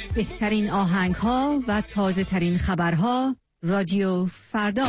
بهترین آهنگ‌ها و تازه‌ترین خبرها. رادیو فردا.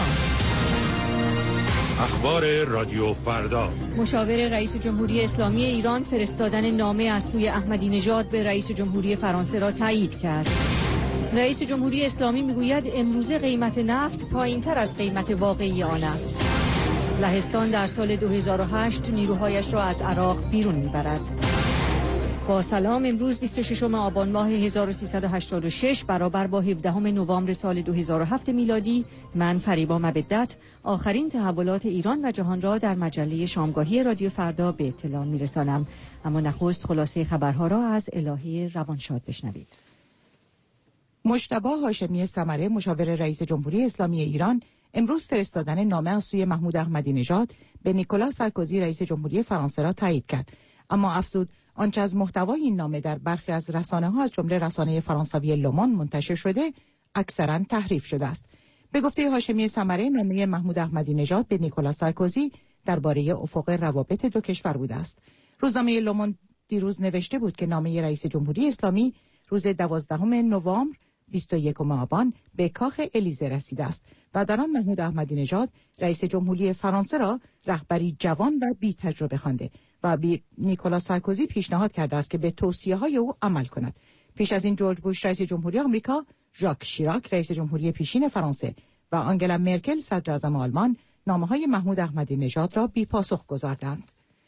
اخبار رادیو فردا. مشاور رئیس جمهوری اسلامی ایران فرستادن نامه از سوی احمدی نژاد به رئیس جمهوری فرانسه را تایید کرد. رئیس جمهوری اسلامی میگوید امروزه قیمت نفت پایین‌تر از قیمت واقعی آن است. لهستان در سال 2008 نیروهایش را از عراق بیرون میبرد. با سلام، امروز 26 آبان ماه 1386 برابر با 17 نوامبر سال 2007 میلادی، من فریبا مبدت آخرین تحولات ایران و جهان را در مجله شامگاهی رادیو فردا به اطلاع میرسانم. اما نخست خلاصه خبرها را از الهی روانشاد بشنوید. مجتبی هاشمی ثمره، مشاور رئیس جمهوری اسلامی ایران، امروز فرستادن نامه از سوی محمود احمدی نژاد به نیکولا سارکوزی رئیس جمهوری فرانسه را تایید کرد، اما افزود آنچه از محتوای این نامه در برخی از رسانه‌ها از جمله رسانه فرانسوی لومون منتشر شده اکثرا تحریف شده است. به گفته هاشمی ثمره، نامه محمود احمدی نژاد به نیکولا سارکوزی درباره افق روابط دو کشور بوده است. روزنامه لومون دیروز نوشته بود که نامه رئیس جمهوری اسلامی روز 12 نوامبر 21 آبان به کاخ الیزه رسیده است و در آن محمود احمدی نژاد رئیس جمهوری فرانسه را رهبری جوان و بی تجربه خوانده و به نیکولا سارکوزی پیشنهاد کرده است که به توصیه‌های او عمل کند. پیش از این جورج بوش رئیس جمهوری آمریکا، ژاک شیراک رئیس جمهوری پیشین فرانسه و آنگلا مرکل صدر اعظم آلمان نامه‌های محمود احمدی نژاد را بی پاسخ گذاردند.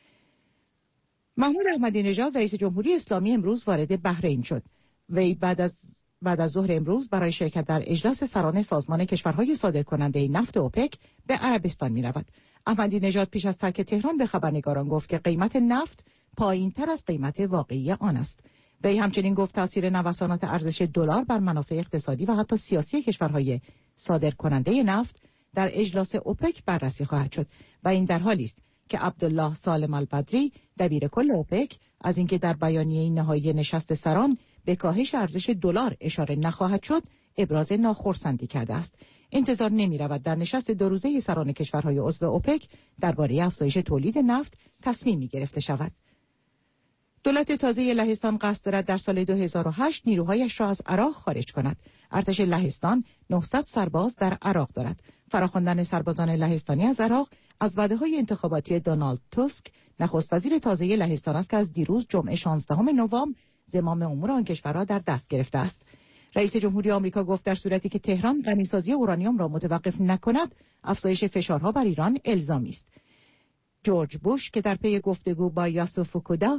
محمود احمدی نژاد رئیس جمهوری اسلامی امروز وارد بحرین شد. وی بعد از ظهر امروز برای شرکت در اجلاس سران سازمان کشورهای صادرکننده نفت اوپک به عربستان می‌رود. احمدی نژاد پیش از ترک تهران به خبرنگاران گفت که قیمت نفت پایین‌تر از قیمت واقعی آن است. وی همچنین گفت تاثیر نوسانات ارزش دلار بر منافع اقتصادی و حتی سیاسی کشورهای صادرکننده نفت در اجلاس اوپک بررسی خواهد شد و این در حالی است که عبدالله سالم البدری دبیر کل اوپک از اینکه در بیانیه نهایی نشست سران به کاهش ارزش دلار اشاره نخواهد شد ابراز ناخرسندی کرده است. انتظار نمی رود در نشست دو روزه سران کشورهای عضو اوپک درباره افزایش تولید نفت تصمیمی گرفته شود. دولت تازه لهستان قصد دارد در سال 2008 نیروهایش را از عراق خارج کند. ارتش لهستان 900 سرباز در عراق دارد. فراخواندن سربازان لهستانی از عراق از وعده‌های انتخاباتی دونالد توسک، نخست وزیر تازه لهستان است که از دیروز جمعه 16 نوامبر زمام امور آن کشور را در دست گرفته است. رئیس جمهوری آمریکا گفت در صورتی که تهران غنیسازی اورانیوم را متوقف نکند، افزایش فشارها بر ایران الزامی است. جورج بوش که در پی گفتگو با یاسو فوکودا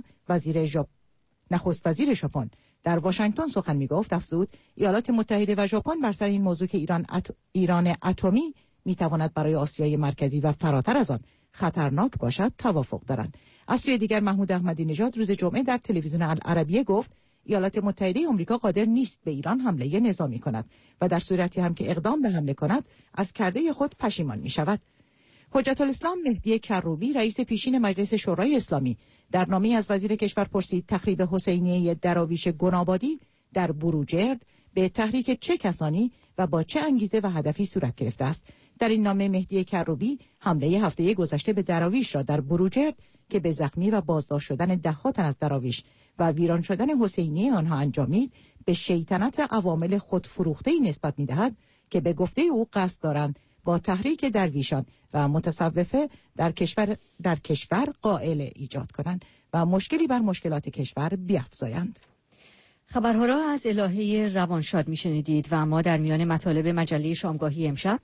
نخست وزیر ژاپن در واشنگتن سخن می‌گفت، افزود ایالات متحده و ژاپن بر سر این موضوع که ایران اتمی می‌تواند برای آسیای مرکزی و فراتر از آن خطرناک باشد توافق دارند. از سوی دیگر محمود احمدی نژاد روز جمعه در تلویزیون العربیه گفت ایالات متحده آمریکا قادر نیست به ایران حمله نظامی کند و در صورتی هم که اقدام به حمله کند از کرده خود پشیمان می‌شود. حجت الاسلام مهدی کروبی رئیس پیشین مجلس شورای اسلامی در نامه‌ای از وزیر کشور پرسید تخریب حسینیه دراویش گنابادی در بروجرد به تحریک چه کسانی و با چه انگیزه و هدفی صورت گرفته است. در این نامه مهدی کروبی حمله هفته گذشته به دراویش را در بروجرد که به زخمی و بازداشت شدن ده‌ها تن از دراویش و ویران شدن حسینیه آنها انجامید به شیطنت عوامل خودفروخته‌ای نسبت می‌دهد که به گفته او قصد دارند با تحریک درویشان و متصوفه در کشور قائل ایجاد کنند و مشکلی بر مشکلات کشور بیفزایند. خبرها را از الهه روانشاد میشنیدید و ما در میان مطالب مجله شامگاهی امشب: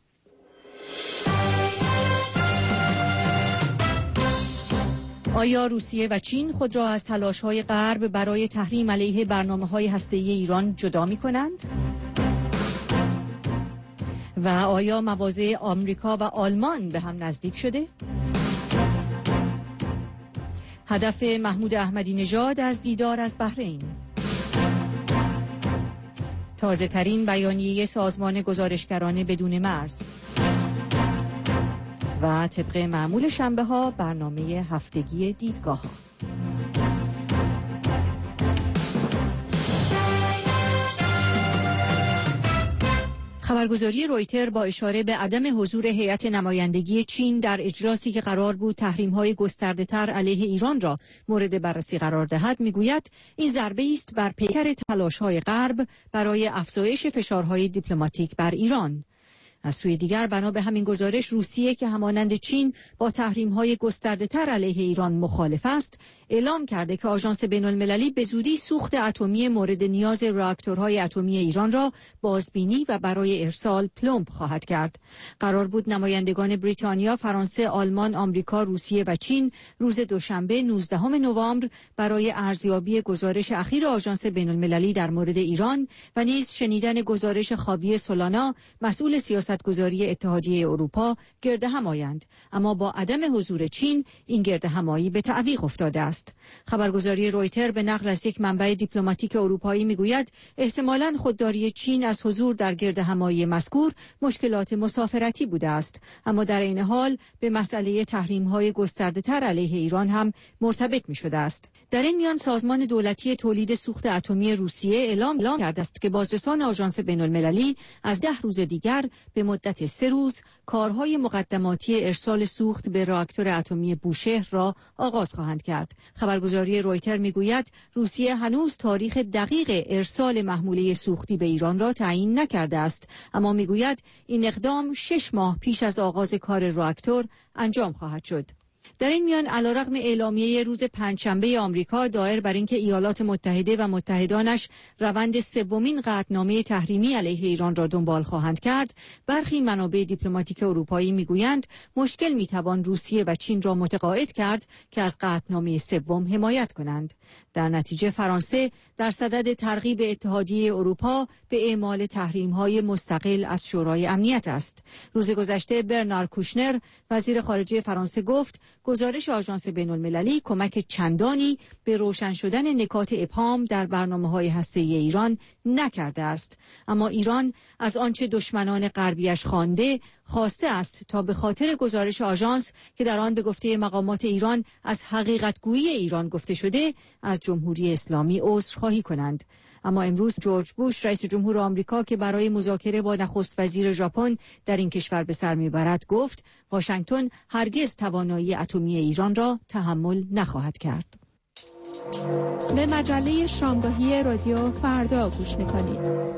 آیا روسیه و چین خود را از تلاش‌های غرب برای تحریم علیه برنامه‌های هسته‌ای ایران جدا می‌کنند؟ و آیا مواضع آمریکا و آلمان به هم نزدیک شده؟ هدف محمود احمدی نژاد از دیدار از بحرین. تازه ترین بیانیه سازمان گزارشگران بدون مرز. و طبق معمول شنبه ها برنامه هفتگی دیدگاه ها. خبرگزاری رویتر با اشاره به عدم حضور هیئت نمایندگی چین در اجلاسی که قرار بود تحریم‌های گسترده‌تر علیه ایران را مورد بررسی قرار دهد میگوید این ضربه است بر پیکر تلاش‌های غرب برای افزایش فشارهای دیپلماتیک بر ایران. از سوی دیگر بنا به همین گزارش روسیه که همانند چین با تحریم‌های گسترده‌تر علیه ایران مخالف است، اعلام کرده که آژانس بین‌المللی به زودی سوخت اتمی مورد نیاز راکتورهای اتمی ایران را بازبینی و برای ارسال پلمب خواهد کرد. قرار بود نمایندگان بریتانیا، فرانسه، آلمان، آمریکا، روسیه و چین روز دوشنبه 19 نوامبر برای ارزیابی گزارش اخیر آژانس بین‌المللی در مورد ایران و نیز شنیدن گزارش خاویه سولانا، مسئول سیاستگذاری اتحادیه اروپا، گرد هم آیند، اما با عدم حضور چین این گرد همایی به تعویق افتاده است. خبرگزاری رویتر به نقل از یک منبع دیپلماتیک اروپایی میگوید احتمالاً خودداری چین از حضور در گرد همایی مذکور مشکلات مسافرتی بوده است، اما در این حال به مسئله تحریم‌های گسترده‌تر علیه ایران هم مرتبط می‌شده است. در این میان سازمان دولتی تولید سوخت اتمی روسیه اعلام کرده است که بازرسان آژانس بین‌المللی از 10 روز دیگر به مدت 3 روز کارهای مقدماتی ارسال سوخت به راکتور اتمی بوشهر را آغاز خواهند کرد. خبرگزاری رویتر میگوید روسیه هنوز تاریخ دقیق ارسال محموله سوختی به ایران را تعیین نکرده است، اما میگوید این اقدام 6 ماه پیش از آغاز کار راکتور انجام خواهد شد. در این میان علیرغم اعلامیه روز پنجشنبه آمریکا دایر بر اینکه ایالات متحده و متحدانش روند سومین قطعنامه تحریمی علیه ایران را دنبال خواهند کرد، برخی منابع دیپلماتیک اروپایی میگویند مشکل میتوان روسیه و چین را متقاعد کرد که از قطعنامه سوم حمایت کنند. در نتیجه فرانسه در صدد ترغیب اتحادیه اروپا به اعمال تحریم‌های مستقل از شورای امنیت است. روز گذشته برنار کوشنر وزیر خارجه فرانسه گفت گزارش آژانس بین‌المللی کمک چندانی به روشن شدن نکات ابهام در برنامه‌های هسته‌ای ایران نکرده است، اما ایران از آنچه دشمنان غربیش خواسته است تا به خاطر گزارش آژانس که در آن به گفته مقامات ایران از حقیقت‌گویی ایران گفته شده از جمهوری اسلامی عذرخواهی کنند. اما امروز جورج بوش رئیس جمهور آمریکا که برای مذاکره با نخست وزیر ژاپن در این کشور به سر میبرد گفت واشنگتن هرگز توانایی اتمی ایران را تحمل نخواهد کرد. به مجله شامگاهی رادیو فردا گوش میکنید.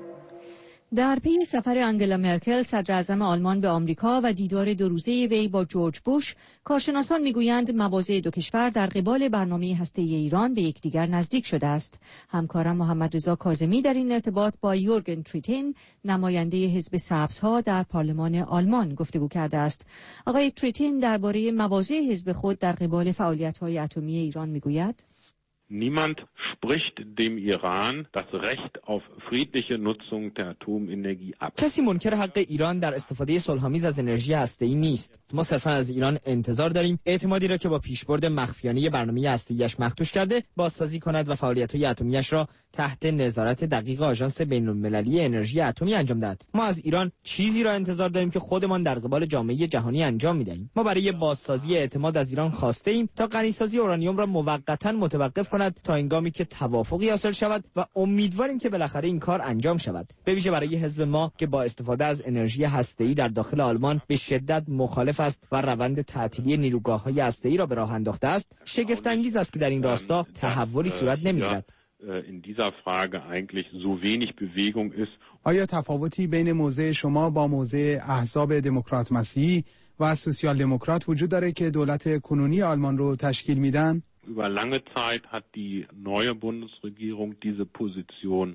در پی سفر آنگلا مرکل صدر اعظم آلمان به آمریکا و دیدار 2 روزه وی با جورج بوش، کارشناسان میگویند مواضع دو کشور در قبال برنامه هسته‌ای ایران به یکدیگر نزدیک شده است. همکارم محمد رضا کاظمی در این ارتباط با یورگن تریتین، نماینده حزب سبزها در پارلمان آلمان گفتگو کرده است. آقای تریتین درباره مواضع حزب خود در قبال فعالیت‌های اتمی ایران میگوید: Niemand spricht dem Iran das Recht auf friedliche Nutzung der Atomenergie ab. کسی منکر حق ایران در استفاده صلح‌آمیز از انرژی هسته‌ای نیست. ما صرفاً از ایران انتظار داریم اعتمادی را که با پیشبرد مخفیانه برنامه هسته‌ایش مخدوش کرده بازسازی کند و فعالیت‌های اتمیش را تحت نظارت دقیق آژانس بین‌المللی انرژی اتمی انجام دهد. ما از ایران چیزی را انتظار داریم که خودمان در قبال جامعه جهانی انجام می‌دهیم. ما برای بازسازی اعتماد از ایران خواسته ایم تا غنیسازی اورانیوم را موقتاً متوقف کند تا هنگامی که توافقی حاصل شود و امیدواریم که بالاخره این کار انجام شود. به ویژه برای حزب ما که با استفاده از انرژی هسته‌ای در داخل آلمان به شدت مخالف است و روند تعطیلی نیروگاه‌های هسته‌ای را به راه انداخته است، شگفت انگیز است که در این راستا تحولی صورت نمی‌گیرد. in dieser Frage eigentlich so wenig Bewegung ist. آیا تفاوتی بین موضع شما با موضع احزاب دموکرات مسیحی و سوسیال دموکرات وجود داره که دولت کنونی آلمان رو تشکیل میدن؟ Über lange Zeit hat die neue Bundesregierung diese Position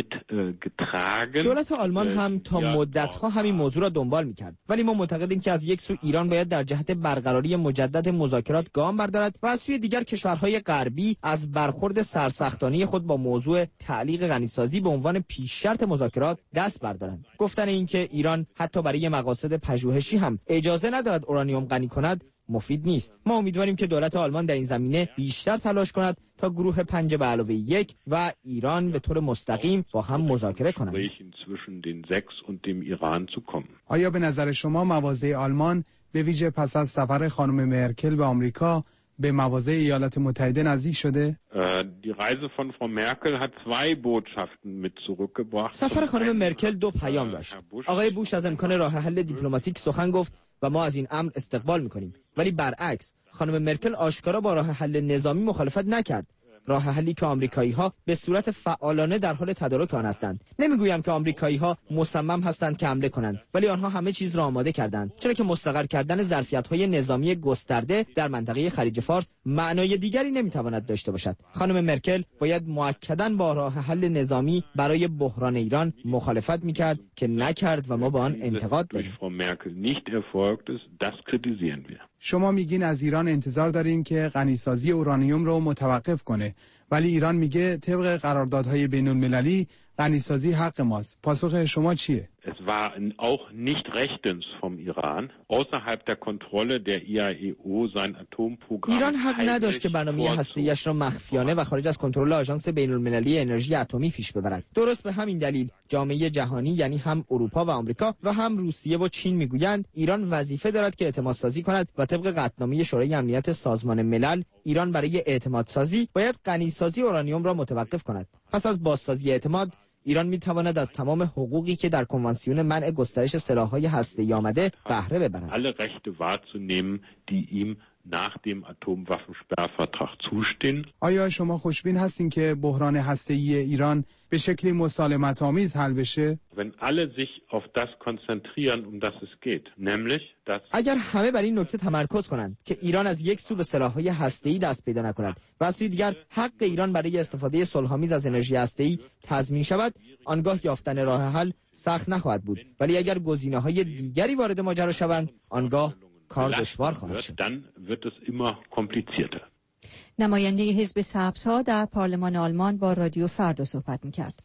mitgetragen. دولت آلمان هم تا مدت‌ها همین موضوع را دنبال می‌کرد، ولی ما معتقدیم که از یک سو ایران باید در جهت برقراری مجدد مذاکرات گام بردارد و از سوی دیگر کشورهای غربی از برخورد سرسختانه خود با موضوع تعلیق غنیسازی به عنوان پیش شرط مذاکرات دست بردارند. گفتن اینکه ایران حتی برای مقاصد پژوهشی هم اجازه ندارد اورانیوم غنی کند مفید نیست. ما امیدواریم که دولت آلمان در این زمینه بیشتر تلاش کند تا گروه 5+1 و ایران به طور مستقیم با هم مذاکره کنند. آیا به نظر شما مواضع آلمان به ویژه پس از سفر خانم مرکل به آمریکا به مواضع ایالات متحده نزدیک شده؟ Die Reise von Frau Merkel hat zwei Botschaften mit zurückgebracht. سفر خانم مرکل دو پیام داشت. آقای بوش از امکان راه حل دیپلماتیک سخن گفت و ما از این امر استقبال می‌کنیم. ولی برعکس خانم مرکل آشکارا با راه حل نظامی مخالفت نکرد. راه حلی که آمریکایی‌ها به صورت فعالانه در حال تدارک آن هستند. نمیگویم که آمریکایی‌ها مصمم هستند که حمله کنند، ولی آنها همه چیز را آماده کردند، چرا که مستقر کردن ظرفیت‌های نظامی گسترده در منطقه خلیج فارس معنای دیگری نمی‌تواند داشته باشد. خانم مرکل باید مؤکداً با راه حل نظامی برای بحران ایران مخالفت می‌کرد که نکرد و ما با آن انتقاد داریم. شما میگین از ایران انتظار داریم که غنیسازی اورانیوم رو متوقف کنه، ولی ایران میگه طبق قراردادهای بین‌المللی غنیسازی حق ماست. پاسخ شما چیه؟ Es war auch nicht rechtens vom Iran, außerhalb der Kontrolle der IAEO sein Atomprogramm. ایران حق نداشت که برنامه هسته‌ایش را مخفیانه و خارج از کنترل آژانس بین‌المللی انرژی اتمی پیش ببرد. درست به همین دلیل جامعه جهانی، یعنی هم اروپا و آمریکا و هم روسیه و چین میگویند ایران وظیفه دارد که اعتمادسازی کند و طبق قطعنامه شورای امنیت سازمان ملل ایران برای اعتمادسازی باید غنیسازی اورانیوم را متوقف کند. پس از بازسازی اعتماد ایران میتواند از تمام حقوقی که در کنوانسیون منع گسترش سلاح‌های هسته‌ای آمده بهره ببرد. Alle Rechte wahrzunehmen, die ihm nach dem Atomwaffensperrvertrag zustehen. آیا شما خوشبین هستین که بحران هسته‌ای ایران به شکلی مسالمت‌آمیز حل بشه؟ Wenn alle sich auf das konzentrieren, um das es geht, nämlich dass اگر همه بر این نکته تمرکز کنند که ایران از یک سو به سلاح‌های هسته‌ای دست پیدا نکند و از سوی دیگر حق ایران برای استفاده صلح‌آمیز از انرژی هسته‌ای تضمین شود، آنگاه یافتن راه حل سخت نخواهد بود. ولی اگر گزینه‌های دیگری وارد ماجرا شوند، آنگاه کار دشوار خواهد شد. dann wird es immer komplizierter. نماینده حزب سبزها در پارلمان آلمان با رادیو فردا صحبت می‌کرد.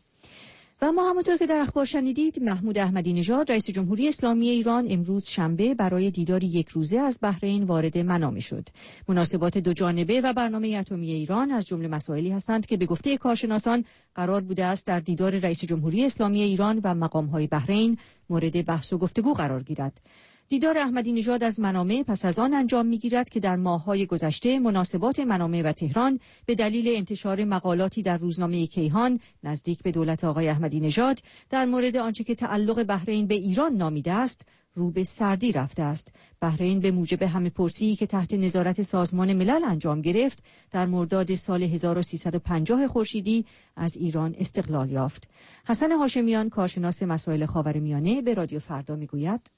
و ما همونطور که در اخبار شنیدید، محمود احمدی نژاد رئیس جمهوری اسلامی ایران امروز شنبه برای دیداری یک روزه از بحرین وارد منامه شد. مناسبات دو جانبه و برنامه اتمی ایران از جمله مسائلی هستند که به گفته کارشناسان قرار بوده است در دیدار رئیس جمهوری اسلامی ایران و مقام‌های بحرین مورد بحث و گفتگو قرار گیرد. دیدار احمدی نژاد از منامه پس از آن انجام می‌گیرد که در ماه‌های گذشته مناسبات منامه و تهران به دلیل انتشار مقالاتی در روزنامه کیهان نزدیک به دولت آقای احمدی نژاد در مورد آنچه که تعلق بحرین به ایران نامیده است رو به سردی رفته است. بحرین به موجب همه‌پرسی که تحت نظارت سازمان ملل انجام گرفت در مرداد سال 1350 خورشیدی از ایران استقلال یافت. حسن هاشمیان کارشناس مسائل خاورمیانه به رادیو فردا میگوید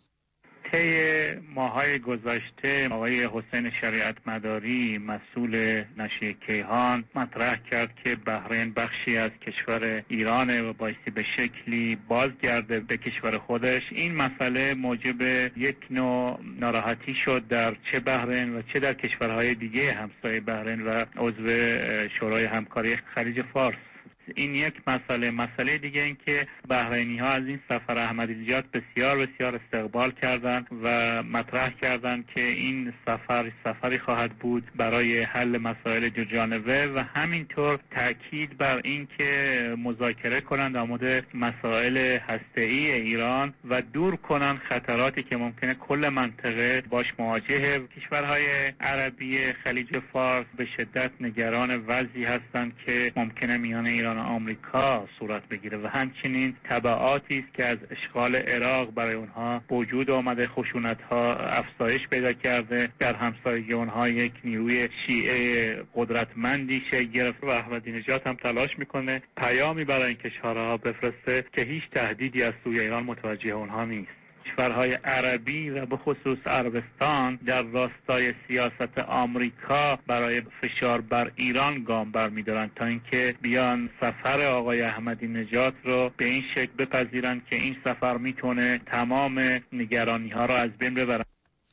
طی ماهای گذشته آقای حسین شریعت مداری مسئول نشریه کیهان مطرح کرد که بحرین بخشی از کشور ایرانه و بایستی به شکلی بازگرده به کشور خودش. این مسئله موجب یک نوع ناراحتی شد در چه بحرین و چه در کشورهای دیگه همسایه بحرین و عضو شورای همکاری خلیج فارس. این یک مسئله دیگه این که بحرینی ها از این سفر احمدی نژاد بسیار استقبال کردند و مطرح کردند که این سفری خواهد بود برای حل مسائل دو جانبه و همینطور تاکید بر این که مذاکره کنند در مورد مسائل هسته‌ای ایران و دور کنند خطراتی که ممکنه کل منطقه باش مواجهه. کشورهای عربی خلیج فارس به شدت نگران وضعی هستند که ممکنه میان ایران و آمریکا صورت بگیره و همچنین تبعاتی است که از اشغال عراق برای اونها وجود آمده، خشونت‌ها افزایش پیدا کرده، در همسایگی اونها یک نیروی شیعه قدرتمندی شکل گرفته و احمدی نژاد هم تلاش میکنه پیامی برای این کشورها بفرسته که هیچ تهدیدی از سوی ایران متوجه اونها نیست. کشورهای عربی و به خصوص عربستان در راستای سیاست آمریکا برای فشار بر ایران گام برمی‌دارند تا اینکه بیان سفر آقای احمدی نژاد رو به این شکل بپذیرند که این سفر میتونه تمام نگرانی‌ها رو از بین ببره.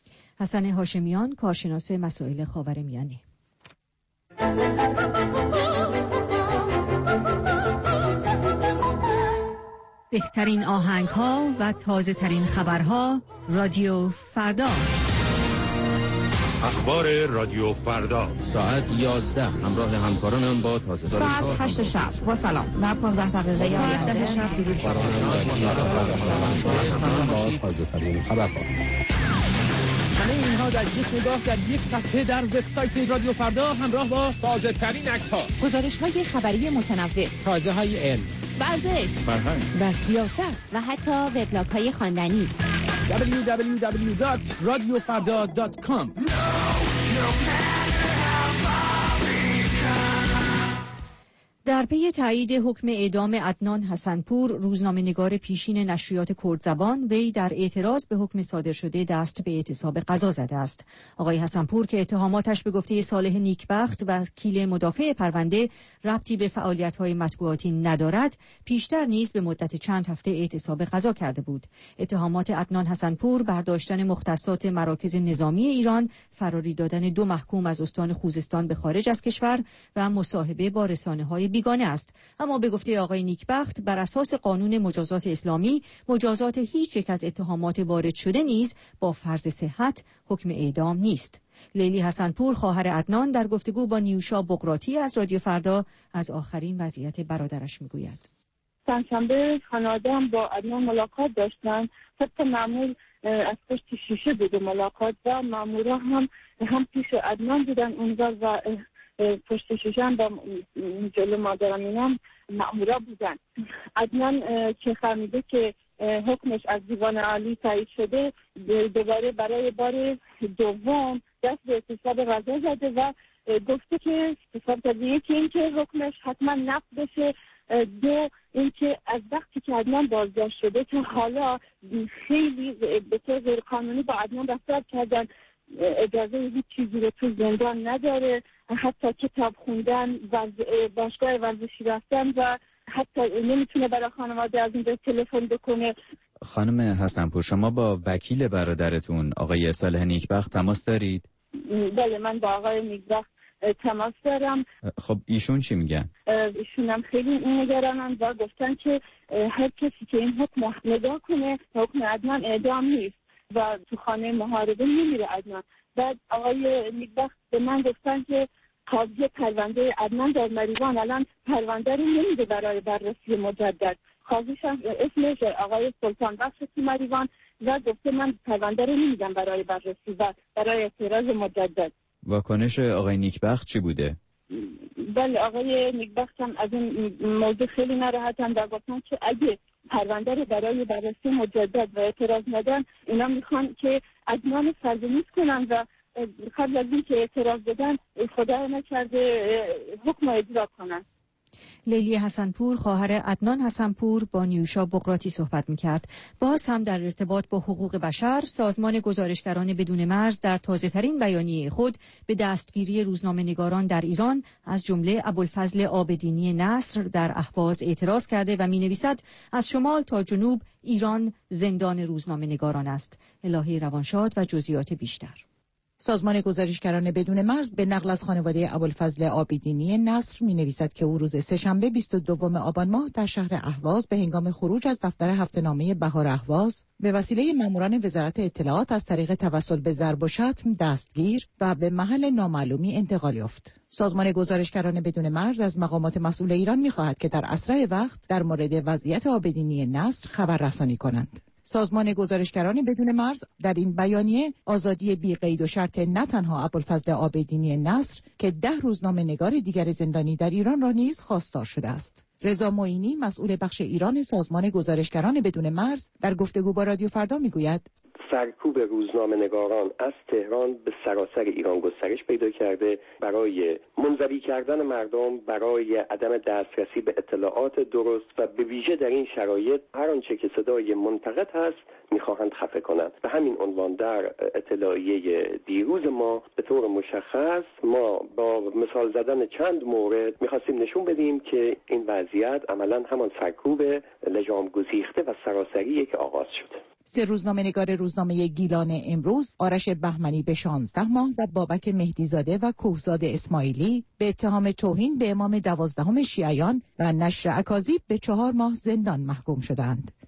حسن هاشمیان کارشناس مسائل خاورمیانه. بهترین آهنگ‌ها و تازه‌ترین خبرها رادیو فردا. اخبار رادیو فردا ساعت 11 همراه همکارانم با تازه ساعت 8 شب با سلام در 15 دقیقه ساعت 10 شب درود با تازه ترین خبرها همه اینها در یک نگاه در یک صفحه در وبسایت رادیو فردا همراه با تازه‌ترین عکس‌ها، گزارش‌های خبری متنوع، تازه‌های علم، ورزش، فرهنگ و سیاست و حتی وبلاگ‌های خواندنی. www.radiofarda.com. در پی تایید حکم اعدام عدنان حسنپور، روزنامه‌نگار پیشین نشریات کردزبان، وی در اعتراض به حکم صادر شده دست به اعتصاب قضا زده است. آقای حسنپور که اتهاماتش به گفته صالح نیکبخت وکیل مدافع پرونده ربطی به فعالیت‌های مطبوعاتی ندارد، پیشتر نیز به مدت چند هفته اعتصاب قضا کرده بود. اتهامات عدنان حسنپور برداشتن مختصات مراکز نظامی ایران، فراری دادن 2 محکوم از استان خوزستان به خارج از کشور و مصاحبه با رسانه‌های بیگانه است. اما به گفته آقای نیکبخت بر اساس قانون مجازات اسلامی، مجازات هیچ یک از اتهامات وارد شده نیز با فرض صحت حکم اعدام نیست. لیلی حسنپور خواهر عدنان در گفتگو با نیوشا بقراتی از رادیو فردا از آخرین وضعیت برادرش میگوید. پنجشنبه خانواده‌ام با عدنان ملاقات داشتن. طبق معمول از پشت شیشه بود ملاقات و مامورا هم پیش عدنان بودن اونجا و پشت شیشه هم با جلو مادرم اینم مامورا بودن. عدنان که فهمیده که حکمش از دیوان عالی تایید شده، دوباره برای بار دوم دست به اعتصاب قضا زده و گفته که اعتصاب زده، یکی این که حکمش حتما نقض بشه، 2 اینکه از وقتی که عدنان بازداشت شده تا حالا خیلی به طور غیر قانونی با عدنان رفتار کردن، اجازه هیچ چیزی رو تو زندان نداره، حتی کتاب خوندن، باشگاه ورزشی رفتن و حتی نمیتونه برای خانواده از اینجا تلفن بکنه. خانم حسنپور، شما با وکیل برادرتون آقای صالح نیکبخت تماس دارید؟ بله، من با آقای نیکبخت تماس دارم. خب ایشون چی میگن؟ ایشون هم خیلی نگرانن و گفتن که هر کسی که این حکم نگاه کنه، حکم عدنان اعدام نیست و تو خانه محاربه نمیره عدنان. بعد آقای نیکبخت به من گفتن که قاضی پرونده عدنان در مریوان الان پرونده رو نمیده برای بررسی مجدد. قاضیش هم اسمش آقای سلطان بخش تو مریوان و گفته من پرونده رو نمیدم برای بررسی و برای اعتراض مجدد. واکنش آقای نیکبخت چی بوده؟ بله، آقای نیکبخت هم از این موضوع خیلی ناراحتن و گفتن که اگه پرونده رو برای بررسی مجدد و اعتراض ندن، اینا میخوان که عدنان سرزنش کنن و قبل از این که اعتراض بدن خدا نکرده حکم اجرا کنن. لیلی حسنپور خواهر عدنان حسنپور با نیوشا بقراتی صحبت می‌کرد. باز هم در ارتباط با حقوق بشر، سازمان گزارشگران بدون مرز در تازه‌ترین بیانیه خود به دستگیری روزنامه‌نگاران در ایران از جمله ابوالفضل عابدینی نصر در اهواز اعتراض کرده و می‌نویسد از شمال تا جنوب ایران زندان روزنامه‌نگاران است. الهی روانشاد و جزئیات بیشتر. سازمان گزارشگران بدون مرز به نقل از خانواده ابوالفضل عابدینی نصر می‌نویسد که او روز سه‌شنبه 22 آبان ماه در شهر اهواز به هنگام خروج از دفتر هفته‌نامه بهار اهواز به وسیله ماموران وزارت اطلاعات از طریق توسل به ضرب و شتم دستگیر و به محل نامعلومی انتقال یافت. سازمان گزارشگران بدون مرز از مقامات مسئول ایران می‌خواهد که در اسرع وقت در مورد وضعیت عابدینی نصر خبر رسانی کنند. سازمان گزارشگران بدون مرز در این بیانیه آزادی بی قید و شرط نه تنها ابوالفضل عابدینی نصر که 10 روزنامه‌نگار دیگر زندانی در ایران را نیز خواستار شده است. رضا معینی مسئول بخش ایران سازمان گزارشگران بدون مرز در گفتگو با رادیو فردا میگوید سرکوب روزنامه‌نگاران از تهران به سراسر ایران گسترش پیدا کرده. برای منزوی کردن مردم، برای عدم دسترسی به اطلاعات درست و به ویژه در این شرایط هر آنچه که صدای منتقد هست میخواهند خفه کنند. به همین عنوان در اطلاعیه دیروز ما به طور مشخص ما با مثال زدن چند مورد میخواستیم نشون بدیم که این وضعیت عملاً همان سرکوب لجام گسیخته و سراسریه که آغاز شده. 3 روزنامه‌نگار روزنامه گیلان امروز، آرش بهمنی به 16 ماه و بابک مهدیزاده و کوهزاد اسماعیلی به اتهام توهین به امام 12 شیعیان و نشر اکاذیب به 4 ماه زندان محکوم شدند.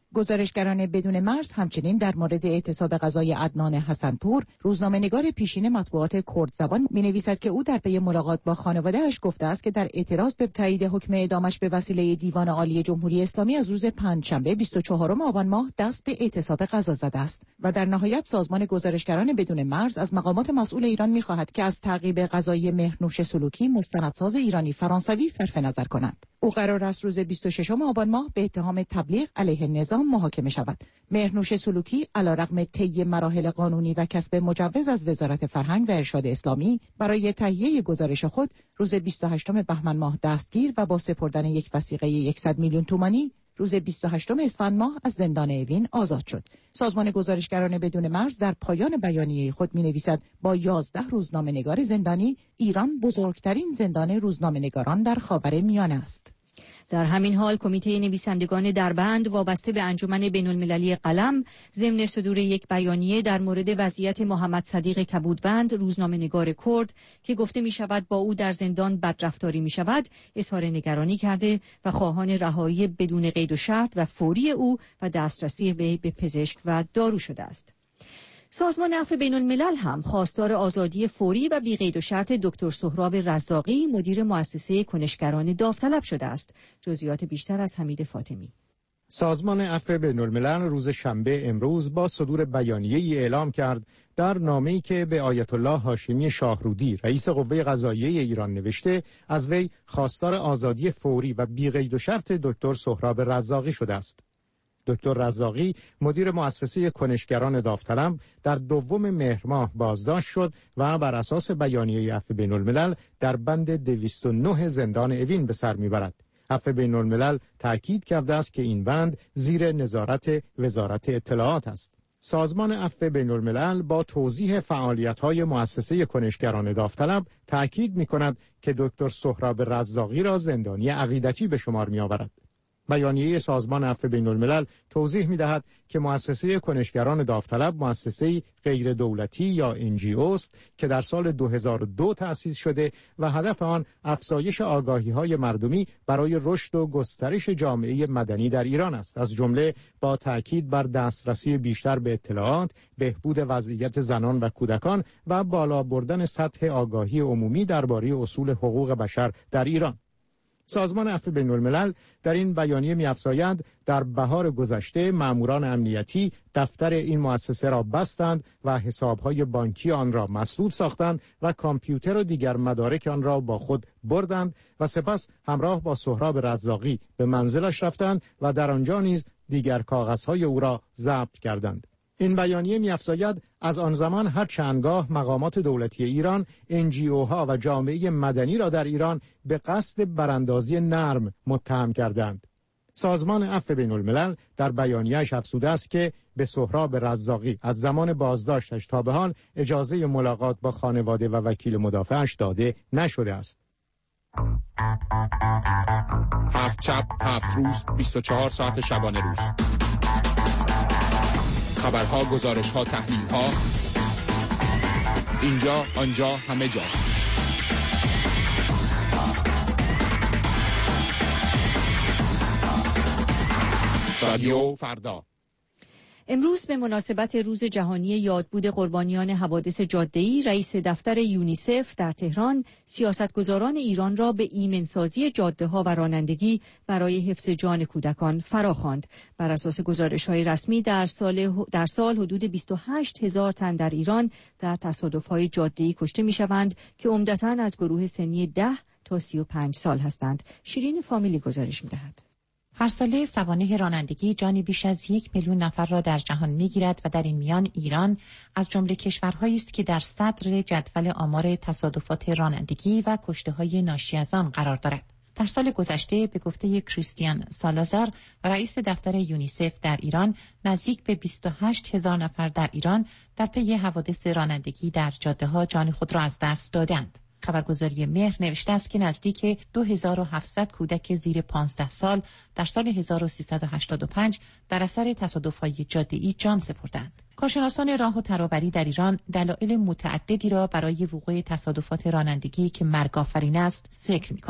گزارشگران بدون مرز همچنین در مورد اعتصاب غذای عدنان حسنپور، روزنامه‌نگار پیشین مطبوعات کرد زبان می‌نویسد که او در پی ملاقات با خانواده‌اش گفته است که در اعتراض به تایید حکم اعدامش به وسیله دیوان عالی جمهوری اسلامی از روز پنجشنبه 24 آبان ماه دست به اعتصاب غذا زده است و در نهایت سازمان گزارشگران بدون مرز از مقامات مسئول ایران می‌خواهد که از تعقیب غذای مهرنوش سلوکی مستندساز ایرانی فرانسوی صرف نظر کنند. او قرار است روز 26 آبان ماه به اتهام تبلیغ علیه نظام محاکمه شود. مهرنوش سلوکی علیرغم طی مراحل قانونی و کسب مجوز از وزارت فرهنگ و ارشاد اسلامی برای تهیه گزارش خود روز 28 بهمن ماه دستگیر و با سپردن یک وثیقه 100 میلیون تومانی روز 28 اسفند ماه از زندان اوین آزاد شد. سازمان گزارشگران بدون مرز در پایان بیانیه خود می‌نویسد با 11 روزنامه‌نگار زندانی ایران بزرگترین زندان روزنامه‌نگاران در خاورمیانه است. در همین حال کمیته نویسندگان دربند وابسته به انجمن بین‌المللی قلم ضمن صدور یک بیانیه در مورد وضعیت محمد صدیق کبودبند روزنامه‌نگار کرد که گفته می شود با او در زندان بدرفتاری می شود اظهار نگرانی کرده و خواهان رهایی بدون قید و شرط و فوری او و دسترسی به پزشک و دارو شده است. سازمان عفو بین‌الملل هم خواستار آزادی فوری و بی قید و شرط دکتر سهراب رزاقی مدیر مؤسسه کنشگران داوطلب شده است. جزئیات بیشتر از حمید فاطمی. سازمان عفو بین‌الملل روز شنبه امروز با صدور بیانیه‌ای اعلام کرد در نامه‌ای که به آیت الله هاشمی شاهرودی رئیس قوه قضاییه ایران نوشته از وی خواستار آزادی فوری و بی قید و شرط دکتر سهراب رزاقی شده است. دکتر رزاقی مدیر مؤسسه کنشگران داوطلب در 2 مهر ماه بازداشت شد و بر اساس بیانیه عفو بین‌الملل در بند 209 زندان اوین به سر میبرد. عفو بین‌الملل تاکید کرده است که این بند زیر نظارت وزارت اطلاعات است. سازمان عفو بین‌الملل با توضیح فعالیت‌های مؤسسه کنشگران داوطلب تاکید می‌کند که دکتر سهراب رزاقی را زندانی عقیدتی به شمار می‌آورد. بیانیه سازمان عفو بین‌الملل توضیح می‌دهد که مؤسسه کنشگران داوطلب مؤسسه‌ای غیر دولتی یا NGO است که در سال 2002 تأسیس شده و هدف آن افزایش آگاهی‌های مردمی برای رشد و گسترش جامعه مدنی در ایران است، از جمله با تأکید بر دسترسی بیشتر به اطلاعات، بهبود وضعیت زنان و کودکان و بالا بردن سطح آگاهی عمومی درباره اصول حقوق بشر در ایران. سازمان عفو بین‌الملل در این بیانیه می‌افزاید در بهار گذشته ماموران امنیتی دفتر این مؤسسه را بستند و حساب‌های بانکی آن را مسدود ساختند و کامپیوتر و دیگر مدارک آن را با خود بردند و سپس همراه با سهراب رزاقی به منزلش رفتند و در آنجا نیز دیگر کاغذهای او را ضبط کردند. این بیانیه می‌افزاید از آن زمان هر چندگاه مقامات دولتی ایران، NGO-ها و جامعه مدنی را در ایران به قصد براندازی نرم متهم کردند. سازمان عفو بین‌الملل در بیانیه‌اش افزوده است که به سهراب رزاقی از زمان بازداشتش تا به حال اجازه ملاقات با خانواده و وکیل مدافعش داده نشده است. 7 شب 7 روز 24 ساعت شبانه روز. خبرها، گزارش‌ها، تحلیل‌ها، اینجا، آنجا، همه جا. رادیو فردا. امروز به مناسبت روز جهانی یادبود قربانیان حوادث جاده‌ای، رئیس دفتر یونیسف در تهران سیاستگزاران ایران را به ایمنسازی جاده‌ها و رانندگی برای حفظ جان کودکان فراخواند. بر اساس گزارش‌های رسمی در سال حدود 28,000 تن در ایران در تصادف‌های جاده‌ای کشته می‌شوند که عمدتاً از گروه سنی 10 تا 35 سال هستند. شیرین فامیلی گزارش می‌دهد. هر ساله سوانح رانندگی جان بیش از 1 میلیون نفر را در جهان می‌گیرد و در این میان ایران از جمله کشورهایی است که در صدر جدول آمار تصادفات رانندگی و کشته‌های ناشی از آن قرار دارد. در سال گذشته به گفته کریستیان سالازار، رئیس دفتر یونیسف در ایران، نزدیک به 28,000 نفر در ایران در پی حوادث رانندگی در جاده‌ها جان خود را از دست دادند. خبرگزاری مهر نوشته است که نزدیک 2700 کودک زیر 15 سال در سال 1385 در اثر تصادف‌های جاده‌ای جان سپردند. کارشناسان راه و ترابری در ایران دلایل متعددی را برای وقوع تصادفات رانندگی که مرگ‌آفرین است ذکر می‌کنند.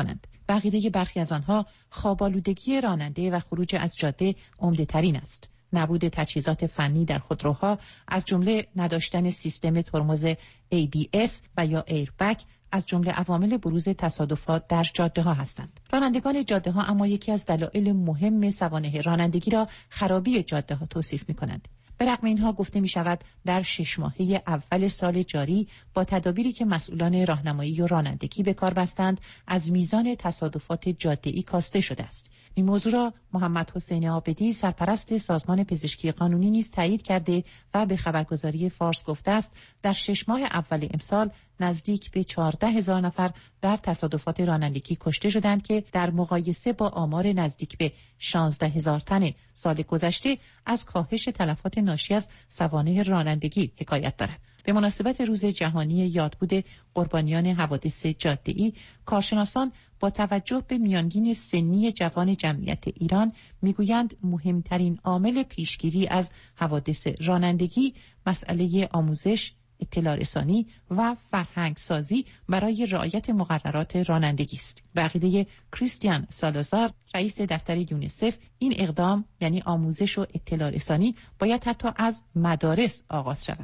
و عقیده برخی از آنها خواب‌آلودگی راننده و خروج از جاده عمده‌ترین است. نبود تجهیزات فنی در خودروها از جمله نداشتن سیستم ترمز ABS و یا ایربگ از جمله عوامل بروز تصادفات در جاده‌ها هستند. رانندگان جاده‌ها اما یکی از دلایل مهم سوانح رانندگی را خرابی جاده‌ها توصیف می‌کنند. به رغم اینها گفته می شود در 6 ماهه اول سال جاری با تدابیری که مسئولان راهنمایی و رانندگی به کار بستند از میزان تصادفات جاده‌ای کاسته شده است. این موضوع را محمد حسین عابدی سرپرست سازمان پزشکی قانونی نیز تایید کرده و به خبرگزاری فارس گفته است در 6 ماه اول امسال نزدیک به 14,000 نفر در تصادفات رانندگی کشته شدند که در مقایسه با آمار نزدیک به 16,000 تن سال گذشته از کاهش تلفات ناشی از سوانح رانندگی حکایت دارد. به مناسبت روز جهانی یادبود قربانیان حوادث جاده‌ای، کارشناسان با توجه به میانگین سنی جوان جمعیت ایران میگویند مهمترین عامل پیشگیری از حوادث رانندگی مسئله آموزش، اطلاع رسانی و فرهنگ سازی برای رعایت مقررات رانندگی است. به عقیده کریستیان سالازار، رئیس دفتر یونیسف، این اقدام یعنی آموزش و اطلاع رسانی باید حتی از مدارس آغاز شود.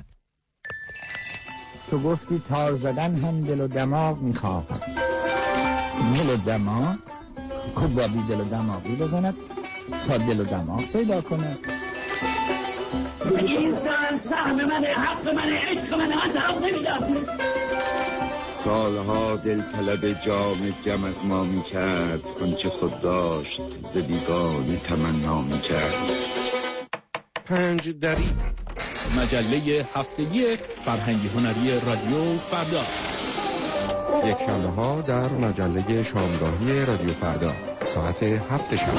تو گفتی تار زدن هم دل و دماغ میخواهد. دل و دماغ خود با بی دل و دماغی بزند تا دل و دماغ پیدا کند. این زن سهم منه، حق منه، عشق منه، من طرف نمیدم. سالها دل طلب جام جم از ما میکرد، آنچه خود داشت ز بیگانه تمنا میکرد. 5 دری مجله هفتگی فرهنگی هنری رادیو فردا. یک شنبه ها در مجله شامگاهی رادیو فردا ساعت 7 شب.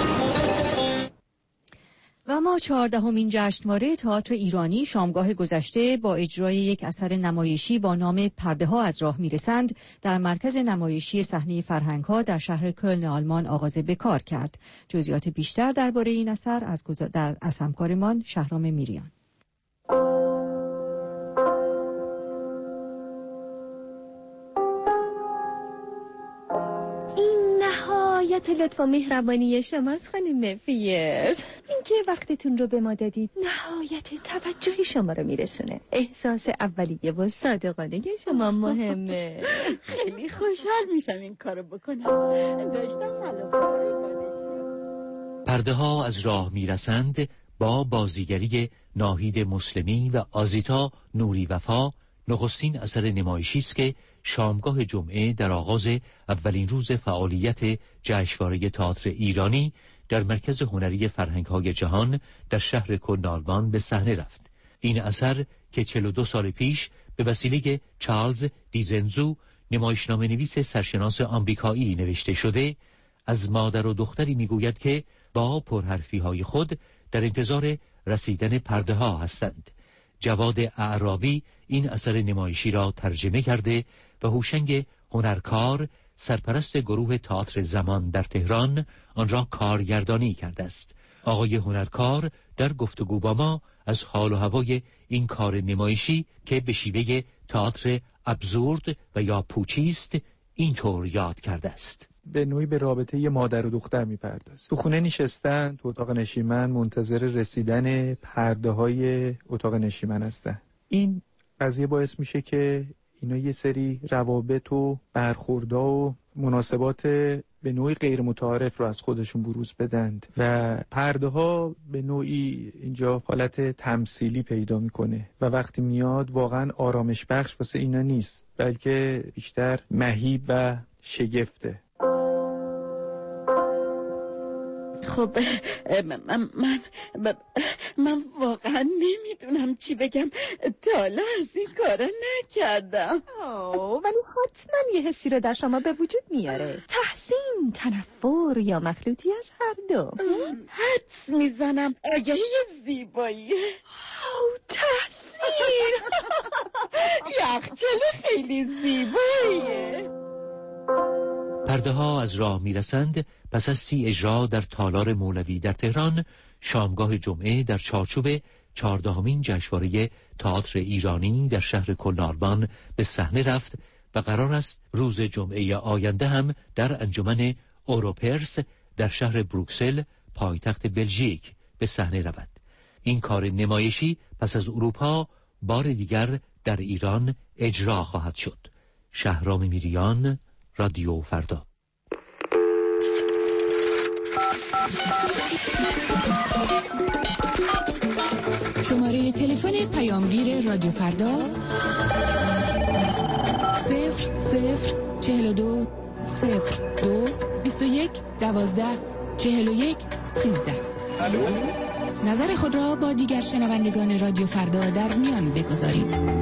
و ما 14مین جشنواره تئاتر ایرانی شامگاه گذشته با اجرای یک اثر نمایشی با نام پرده ها از راه میرسند در مرکز نمایشی صحنه فرهنگ ها در شهر کلن آلمان آغاز به کار کرد. جزئیات بیشتر درباره این اثر از همکارمان شهرام میریان. لطف و مهربانی شماست خانم فیرز. اینکه وقتتون رو به ما دادید نهایت توجه شما رو میرسونه. احساس اولیه و صادقانه شما مهمه. خیلی خوشحال میشم این کارو بکنم. داشتم پرده ها از راه میرسند با بازیگری ناهید مسلمی و آزیتا نوری وفا نخستین اثر نمایشی است که شامگاه جمعه در آغاز اولین روز فعالیت جشنواره تئاتر ایرانی در مرکز هنری فرهنگ‌های جهان در شهر کلن آلمان به صحنه رفت. این اثر که 42 سال پیش به وسیله چارلز دیزنزو نمایشنامه نویس سرشناس آمریکایی نوشته شده، از مادر و دختری میگوید که با پرحرفی‌های خود در انتظار رسیدن پرده ها هستند. جواد اعرابی این اثر نمایشی را ترجمه کرده و هوشنگ هنرکار سرپرست گروه تئاتر زمان در تهران آن را کارگردانی کرده است. آقای هنرکار در گفتگو با ما از حال و هوای این کار نمایشی که به شیوه تئاتر ابزورد و یا پوچی است اینطور یاد کرده است. به نوعی به رابطه یه مادر و دختر میپردازه. تو خونه نشستن، تو اتاق نشیمن منتظر رسیدن پرده های اتاق نشیمن هستن. این قضیه باعث میشه که اینا یه سری روابط و برخوردها و مناسبات به نوعی غیر متعارف رو از خودشون بروز بدند و پرده ها به نوعی اینجا حالت تمثیلی پیدا میکنه و وقتی میاد واقعا آرامش بخش واسه اینا نیست، بلکه بیشتر مهیب و شگفته. خب من واقعا نمیدونم چی بگم. تا حالا از این کارا نکردم. ولی حتما یه حسی رو در شما به وجود میاره. تحسین، تنفر یا مخلوطی از هر دو. حدس میزنم آگهی زیبایی. تحسین یخچال خیلی زیباییه. پرده ها از راه میرسند پس از 30 اجرا در تالار مولوی در تهران شامگاه جمعه در چارچوب 14مین جشنواره تئاتر ایرانی در شهر کلن آلمان به صحنه رفت و قرار است روز جمعه آینده هم در انجمن اوروپرس در شهر بروکسل پایتخت بلژیک به صحنه رود. این کار نمایشی پس از اروپا بار دیگر در ایران اجرا خواهد شد. شهرام میریان، رادیو فردا. شماره تلفن پیامگیر رادیو فردا 0042 02 21 12 41 13. نظر خود را با دیگر شنوندگان رادیو فردا در میان بگذارید.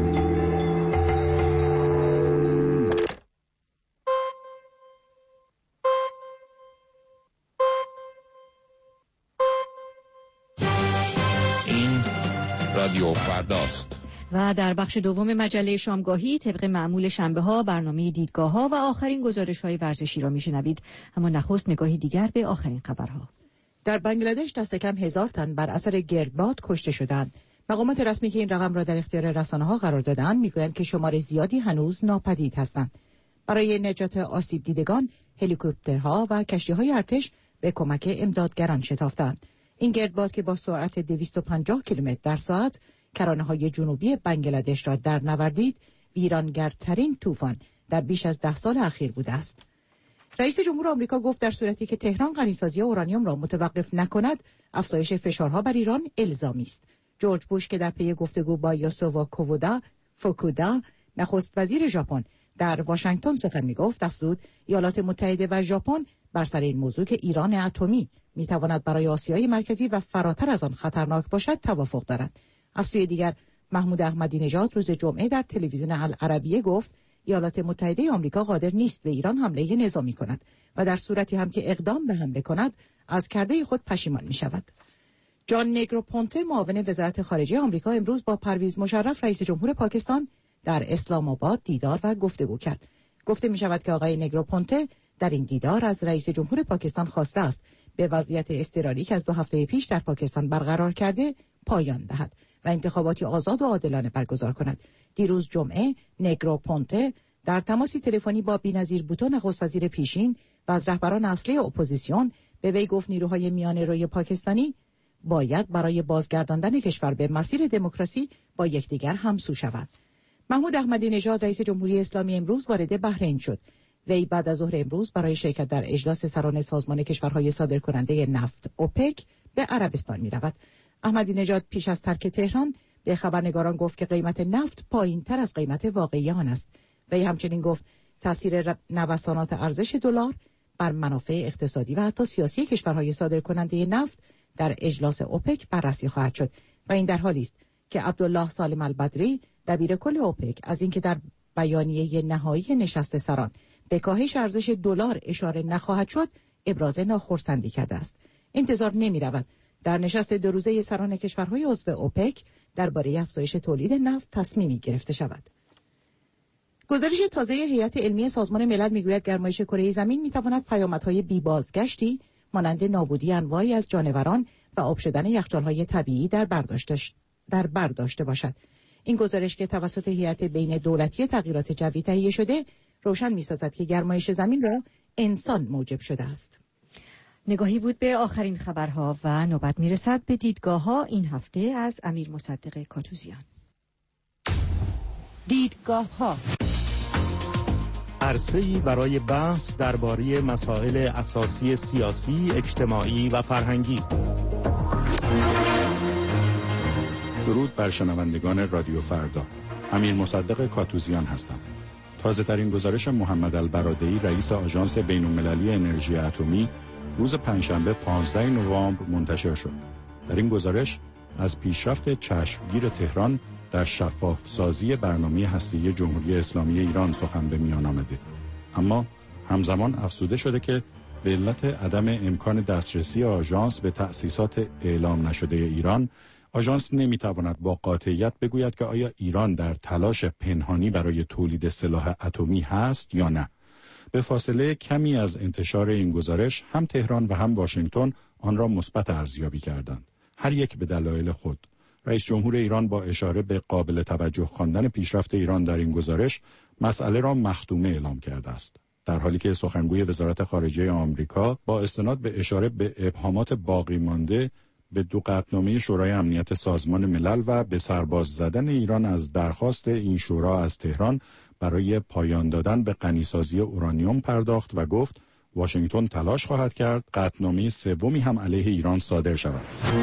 رادیو فرداست. و در بخش دوم مجله شامگاهی طبق معمول شنبه‌ها برنامه دیدگاه‌ها و آخرین گزارش‌های ورزشی را می‌شنوید. اما نخست نگاهی دیگر به آخرین خبرها. در بنگلادش دست کم 1000 تن بر اثر گردباد کشته شدند. مقامات رسمی که این رقم را در اختیار رسانه‌ها قرار دادند می‌گویند که شمار زیادی هنوز ناپدید هستند. برای نجات آسیب دیدگان هلیکوپترها و کشتی‌های ارتش به کمک امدادگران شتافتند. این گردباد که با سرعت 250 کیلومتر در ساعت کرانه‌های جنوبی بنگلادش را در نوردید، ویرانگرترین طوفان در بیش از 10 سال اخیر بوده است. رئیس جمهور آمریکا گفت در صورتی که تهران غنیسازی اورانیوم را متوقف نکند، افزایش فشارها بر ایران الزامی است. جورج بوش که در پی گفتگو با یاسووا فوکودا نخست وزیر ژاپن در واشنگتن سخن می‌گفت، افزود ایالات متحده و ژاپن بر سر این موضوع که ایران اتمی می‌تواند برای آسیای مرکزی و فراتر از آن خطرناک باشد توافق دارند. از سوی دیگر محمود احمدی نژاد روز جمعه در تلویزیون العربیه گفت ایالات متحده آمریکا قادر نیست به ایران حمله نظامی کند و در صورتی هم که اقدام به حمله کند از کرده خود پشیمان می‌شود. جان نگروپونته معاون وزارت خارجه آمریکا امروز با پرویز مشرف رئیس جمهور پاکستان در اسلام آباد دیدار و گفتگو کرد. گفته می‌شود که آقای نگروپونته در این دیدار از رئیس جمهور پاکستان خواسته است به وضعیت اضطراری که از 2 هفته پیش در پاکستان برقرار کرده پایان دهد و انتخاباتی آزاد و عادلانه برگزار کند. دیروز جمعه نگروپونته در تماسی تلفنی با بی‌نظیر بوتو نخست وزیر پیشین و از رهبران اصلی اپوزیسیون به وی گفت نیروهای میانه‌روی پاکستانی باید برای بازگرداندن کشور به مسیر دموکراسی با یکدیگر همسو شوند. محمود احمدی نژاد رئیس جمهوری اسلامی امروز وارد بحرین شد. وی بعد از ظهر امروز برای شرکت در اجلاس سران سازمان کشورهای صادرکننده نفت اوپک به عربستان می‌رود. احمدی نژاد پیش از ترک تهران به خبرنگاران گفت که قیمت نفت پایین‌تر از قیمت واقعی آن است. وی همچنین گفت تاثیر نوسانات ارزش دلار بر منافع اقتصادی و حتی سیاسی کشورهای صادرکننده نفت در اجلاس اوپک بررسی خواهد شد و این در حالی است که عبدالله سالم البدری دبیر کل اوپک از اینکه در بیانیه نهایی نشست سران به کاهش ارزش دلار اشاره نخواهد شد ابراز ناخرسندی کرده است. انتظار نمی‌رود در نشست 2 روزه سران کشورهای عضو اوپک درباره افزایش تولید نفت تصمیمی گرفته شود. گزارش تازه هیئت علمی سازمان ملل میگوید گرمایش کره زمین میتواند پیامدهای بی‌بازگشتی مانند نابودی انواعی از جانوران و آب شدن یخچال‌های طبیعی در بر داشته باشد. این گزارش که توسط هیئت بین دولتی تغییرات جوی تهیه شده روشن می‌سازد که گرمایش زمین را انسان موجب شده است. نگاهی بود به آخرین خبرها و نوبت میرسد به دیدگاه‌ها این هفته از امیر مصدق کاتوزیان. دیدگاه‌ها عرصه‌ای برای بحث درباره مسائل اساسی سیاسی، اجتماعی و فرهنگی. درود بر شنوندگان رادیو فردا. امیر مصدق کاتوزیان هستم. تازه ترین گزارش محمد البرادعی رئیس آژانس بین‌المللی انرژی اتمی روز پنجشنبه 15 نوامبر منتشر شد. در این گزارش از پیشرفت چشمگیر تهران در شفاف سازی برنامه هسته‌ای جمهوری اسلامی ایران سخن به میان آمده. اما همزمان افزوده شده که به علت عدم امکان دسترسی آژانس به تأسیسات اعلام نشده ایران، آژانس نمیتواند با قاطعیت بگوید که آیا ایران در تلاش پنهانی برای تولید سلاح اتمی هست یا نه. به فاصله کمی از انتشار این گزارش هم تهران و هم واشنگتن آن را مثبت ارزیابی کردند، هر یک به دلایل خود. رئیس جمهور ایران با اشاره به قابل توجه خواندن پیشرفت ایران در این گزارش مسئله را مختومه اعلام کرده است. در حالی که سخنگوی وزارت خارجه آمریکا با استناد به اشاره به ابهامات باقی مانده به دو قطعنامه شورای امنیت سازمان ملل و به سرباز زدن ایران از درخواست این شورا از تهران برای پایان دادن به غنیسازی اورانیوم پرداخت و گفت واشنگتن تلاش خواهد کرد قطعنامه سومی هم علیه ایران صادر شود.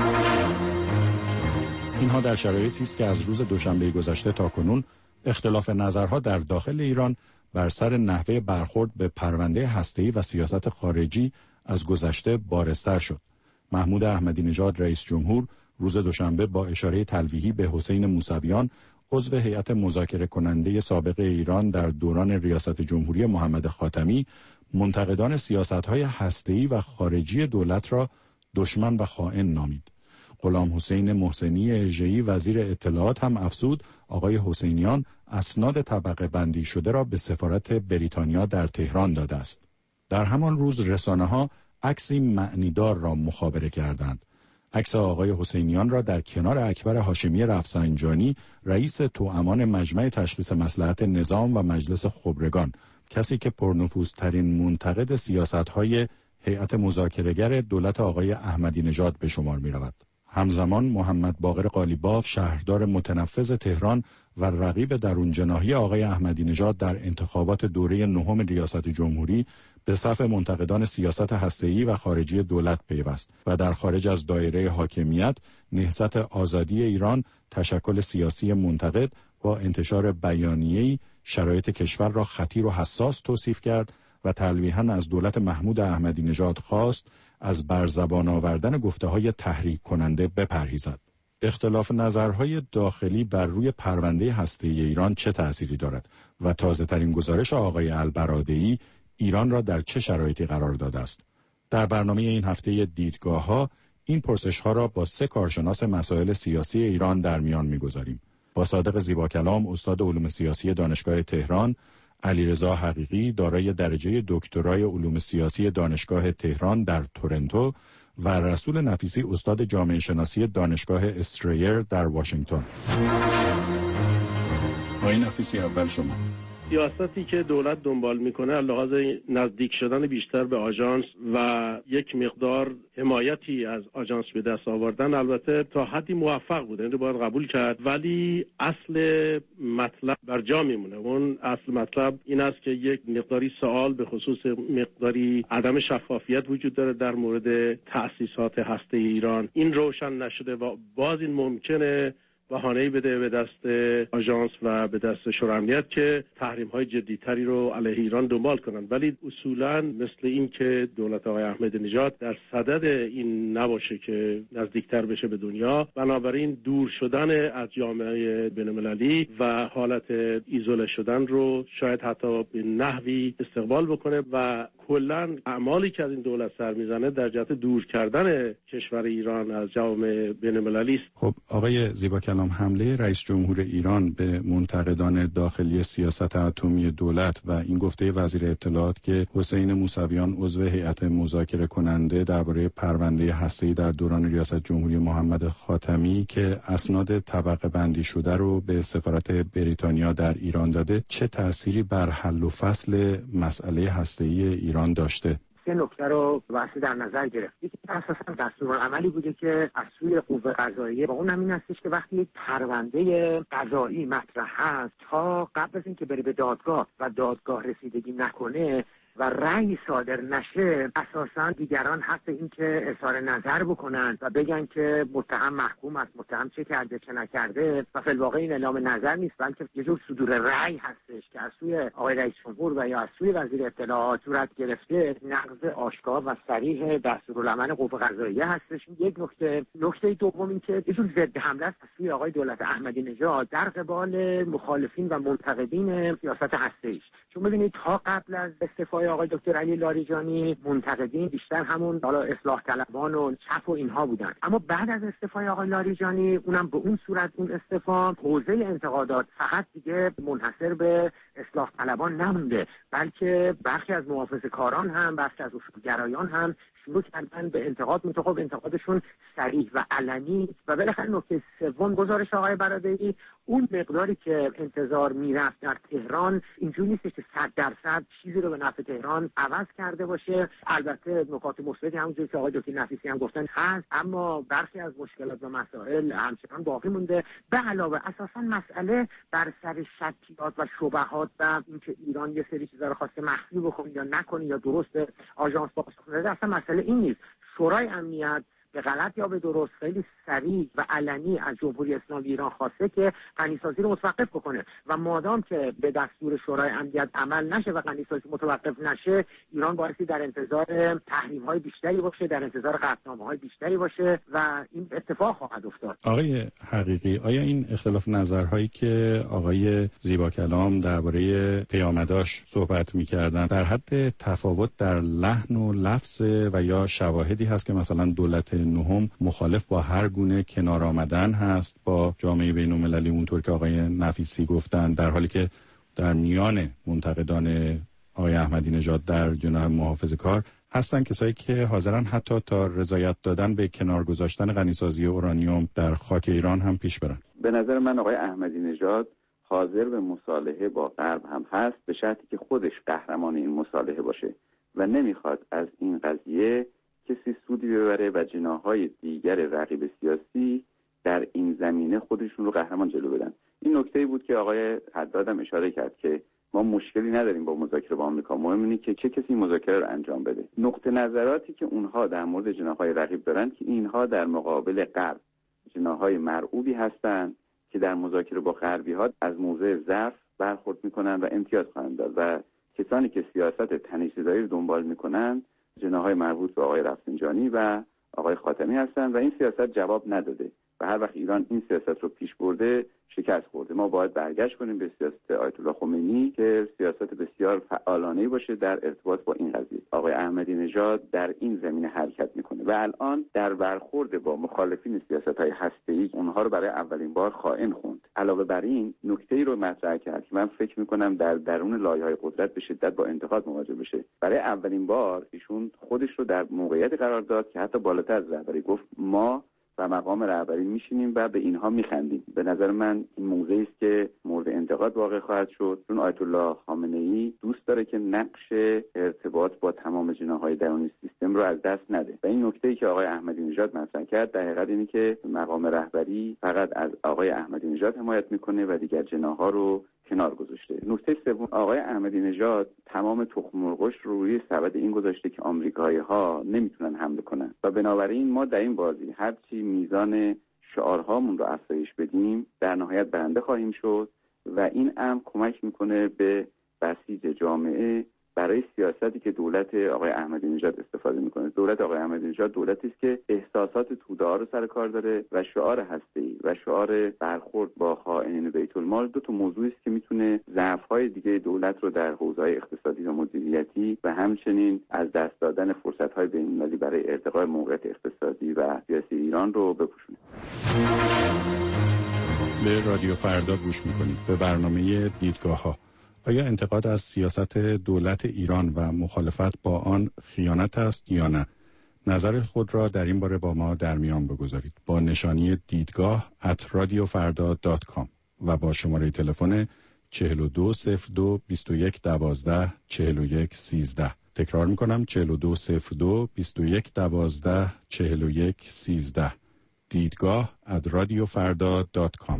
اینها در شرایطی است که از روز دوشنبه گذشته تا کنون اختلاف نظرها در داخل ایران بر سر نحوه برخورد به پرونده هسته‌ای و سیاست خارجی از گذشته بارزتر شد. محمود احمدی نژاد رئیس جمهور روز دوشنبه با اشاره تلویحی به حسین موسویان عضو هیئت مذاکره کننده سابق ایران در دوران ریاست جمهوری محمد خاتمی منتقدان سیاست‌های هسته‌ای و خارجی دولت را دشمن و خائن نامید. غلام حسین محسنی اژه‌ای وزیر اطلاعات هم افزود آقای حسینیان اسناد طبقه بندی شده را به سفارت بریتانیا در تهران داده است. در همان روز رسانه‌ها عکسی معنیدار را مخابره کردند. عکس آقای حسینیان را در کنار اکبر هاشمی رفسنجانی رئیس توامان مجمع تشخیص مصلحت نظام و مجلس خبرگان، کسی که پرنفوذترین منتقد سیاست‌های هیئت مذاکره‌گر دولت آقای احمدی نژاد به شمار می‌رود. همزمان محمد باقر قالیباف شهردار متنفذ تهران و رقیب درون جناحی آقای احمدی نژاد در انتخابات دوره نهم ریاست جمهوری به صف منتقدان سیاست هسته‌ای و خارجی دولت پیوست و در خارج از دایره حاکمیت نهضت آزادی ایران تشکل سیاسی منتقد با انتشار بیانیه‌ای شرایط کشور را خطیر و حساس توصیف کرد و تلویحاً از دولت محمود احمدی نژاد خواست از برزبان آوردن گفته‌های تحریک کننده بپرهیزد. اختلاف نظرهای داخلی بر روی پرونده هسته‌ای ایران چه تأثیری دارد و تازه‌ترین گزارش آقای البرادعی ایران را در چه شرایطی قرار داده است؟ در برنامه این هفته دیدگاه‌ها این پرسش‌ها را با 3 کارشناس مسائل سیاسی ایران در میان می‌گذاریم. با صادق زیباکلام استاد علوم سیاسی دانشگاه تهران، علیرضا حقیقی دارای درجه دکترای علوم سیاسی دانشگاه تهران در تورنتو و رسول نفیسی استاد جامعه شناسی دانشگاه استریر در واشنگتن. آقای نفیسی اول شما. سیاستی که دولت دنبال میکنه لحاظ نزدیک شدن بیشتر به آژانس و یک مقدار حمایتی از آژانس به دست آوردن البته تا حدی موفق بوده، این رو باید قبول کرد، ولی اصل مطلب بر جا میمونه. اون اصل مطلب این است که یک مقداری سوال به خصوص مقداری عدم شفافیت وجود داره در مورد تأسیسات هسته ایران. این روشن نشده و باز این ممکنه بهانه‌ای بده به دست آژانس و به دست شورای امنیت که تحریم‌های جدی‌تری رو علیه ایران دنبال کنند. ولی اصولاً مثل این که دولت آقای احمدی نژاد در صدد این نباشه که نزدیکتر بشه به دنیا، بنابراین دور شدن از جامعه بین‌المللی و حالت ایزوله شدن رو شاید حتی به نحوی استقبال بکنه و کلاً اعمالی که از این دولت سر میزنه در جهت دور کردن کشور ایران از جامعه بین‌المللی است. خب آقای زیباکلام، حمله رئیس جمهور ایران به منتقدان داخلی سیاست اتمی دولت و این گفته وزیر اطلاعات که حسین موسویان عضو هیئت مذاکره کننده درباره پرونده هسته‌ای در دوران ریاست جمهوری محمد خاتمی که اسناد طبقه بندی شده رو به سفارت بریتانیا در ایران داده، چه تأثیری بر حل و فصل مسئله هسته‌ای ایران داشته؟ 3 نکته رو واسه در نظر گرفت. یکی اساساً دستورالعملی بوده که از سوی قوه قضاییه و اونم این هستش که وقتی یک پرونده قضایی مطرح هست تا قبل از اینکه بره به دادگاه و دادگاه رسیدگی نکنه و رأی صادر نشه، اساساً دیگران حق این که اظهار نظر بکنن و بگن که متهم محکوم است، متهم چه کرده چه نکرده و فی الواقع این اعلام نظر نیست بلکه یه جور صدور رأی هستش که از سوی آقای رئیس جمهور و یا از سوی وزیر اطلاعات صورت گرفته، نقض آشکار و صریح دستورالعمل قوه قضاییه هستش. یک نکته دوم این که یه جور ضد حمله است از سوی آقای دولت احمدی نژاد در قبال مخالفین و منتقدین سیاست هسته‌ایش. چون ببینید تا قبل از استعفای آقای دکتر علی لاریجانی منتقدین بیشتر همون حالا اصلاح طلبان و چپ و اینها بودن، اما بعد از استعفای آقای لاریجانی اونم به اون صورت اون استعفا حوزه انتقادات فقط دیگه منحصر به اصلاح طلبان نمونده، بلکه برخی از محافظه‌کاران هم برخی از اصولگرایان هم شروع کردن به انتقاد، انتقادشون صریح و علنی. و بالاخره نکته سوم گزارش آقای برادعی اون مقداری که انتظار میرفت در تهران اینجوری نیست که 100% چیزی رو به نفع تهران عوض کرده باشه. البته نکات مثبتی همونجوری که آقای دکتر نفیسی هم گفتن هست، اما برخی از مشکلات و مسائل همچنان باقی مونده. به علاوه اساسا مسئله بر سر شکیات و شبهات و اینکه ایران یه سری چیزا رو خواسته مخفی بکنه یا نکنه یا درست آژانس پاسخ نده، اصلا مسئله این نیست. شورای امنیت به غلط یا به درست خیلی سریع و علنی از جمهوری اسلامی ایران خواسته که غنیسازی رو متوقف بکنه و مادام که به دستور شورای امنیت عمل نشه و غنیسازی متوقف نشه، ایران بایستی در انتظار تحریم‌های بیشتری باشه، در انتظار قطعنامه‌های بیشتری باشه و این اتفاق خواهد افتاد. آقای حقیقی، آیا این اختلاف نظرهایی که آقای زیباکلام درباره پیامداش صحبت می‌کردن در حد تفاوت در لحن و لفظ و یا شواهدی هست که مثلا دولت نهم مخالف با هر گونه کنار آمدن هست با جامعه بین‌المللی اونطور که آقای نفیسی گفتن، در حالی که در میان منتقدان آقای احمدی نژاد در جناح محافظه‌کار هستن کسایی که حاضرن حتی تا رضایت دادن به کنار گذاشتن غنیسازی اورانیوم در خاک ایران هم پیش برن؟ به نظر من آقای احمدی نژاد حاضر به مصالحه با غرب هم هست، به شرطی که خودش قهرمان این مصالحه باشه و نمیخواد از این قضیه کسی سودی ببره و جناح‌های دیگر رقیب سیاسی در این زمینه خودشون رو قهرمان جلو بدن. این نکته‌ای بود که آقای حداد هم اشاره کرد که ما مشکلی نداریم با مذاکره با آمریکا، مهم اینه که چه کسی مذاکره رو انجام بده. نقطه نظراتی که اونها در مورد جناح‌های رقیب دارن که اینها در مقابل غرب جناح‌های مرعوبی هستند که در مذاکره با غربی‌ها از موضع ضعف برخورد می‌کنن و امتیاز خواهند داد و کسانی که سیاست تنش‌زدایی رو دنبال می‌کنن جناح‌های مربوط به آقای رفسنجانی و آقای خاتمی هستند و این سیاست جواب نداده و هر وقت ایران این سیاست رو پیش برده شکست خورده. ما باید برگشت کنیم به سیاست آیت الله خمینی که سیاست بسیار فعالانه‌ای باشه در ارتباط با این قضیه. آقای احمدی نژاد در این زمینه حرکت میکنه و الان در برخورد با مخالفین سیاست‌های هسته‌ای اونها رو برای اولین بار خائن خوند. علاوه بر این نکته‌ای رو مطرح کرد که من فکر میکنم در درون لایه‌های قدرت به شدت با انتقاد مواجه بشه. برای اولین بار ایشون خودش رو در موقعیت قرار داد که حتی بالاتر از رهبری گفت ما و مقام رهبری میشینیم و به اینها میخندیم. به نظر من این موضعی است که مورد انتقاد واقع خواهد شد، چون آیت الله خامنه‌ای دوست داره که نقش ارتباط با تمام جناح‌های درونی سیستم رو از دست نده و این نکته‌ای که آقای احمدی نژاد مطرح کرد در حقیقت اینه که مقام رهبری فقط از آقای احمدی نژاد حمایت میکنه و دیگر جناح‌ها رو کنار گذاشته. نکته سوم، آقای احمدی نژاد تمام تخم مرغش رو روی سبد این گذاشته که آمریکایی‌ها نمیتونن حمله کنن و بنابراین ما در این بازی هرچی میزان شعارهامون رو افزایش بدیم در نهایت برنده خواهیم شد و این امر کمک میکنه به بسیج جامعه برای سیاستی که دولت آقای احمدی نژاد استفاده میکنه. دولت آقای احمدی نژاد دولتی است که احساسات توده‌ها رو سر کار داره و شعار هسته‌ای و شعار برخورد با خائنین بیت المال دو تا موضوعی است که میتونه ضعف‌های دیگه دولت رو در حوزه‌های اقتصادی و مدیریتی و همچنین از دست دادن فرصت‌های بین‌المللی برای ارتقاء موقعیت اقتصادی و سیاسی ایران رو بپوشونه. به رادیو فردا گوش میکنید. به برنامه دیدگاه‌ها. آیا انتقاد از سیاست دولت ایران و مخالفت با آن خیانت است یا نه؟ نظر خود را در این باره با ما در میان بگذارید با نشانی دیدگاه@radiofarda.com و با شماره تلفن 4202-2112-4113. تکرار میکنم 4202-2112-4113. دیدگاه@radiofarda.com.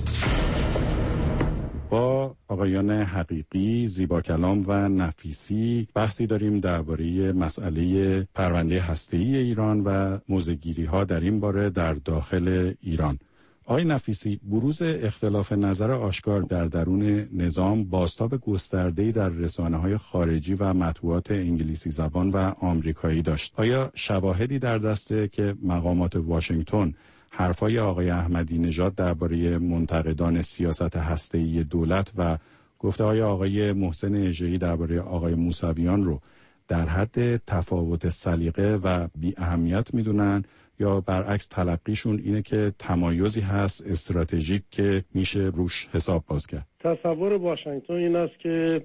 با آقایان حقیقی، زیباکلام و نفیسی بحثی داریم درباره مسئله پرونده هسته‌ای ایران و موضع‌گیری‌ها در این باره در داخل ایران. آقای نفیسی، بروز اختلاف نظر آشکار در درون نظام بازتاب گسترده‌ای در رسانه‌های خارجی و مطبوعات انگلیسی زبان و آمریکایی داشت. آیا شواهدی در دسته که مقامات واشنگتن حرفای آقای احمدی نژاد درباره منتقدان سیاست هسته‌ای دولت و گفته‌های آقای محسن اژه‌ای درباره آقای موسویان رو در حد تفاوت سلیقه و بی اهمیت میدونن یا برعکس تلقیشون اینه که تمایزی هست استراتژیک که میشه روش حساب باز کرد؟ تصور واشنگتن این است که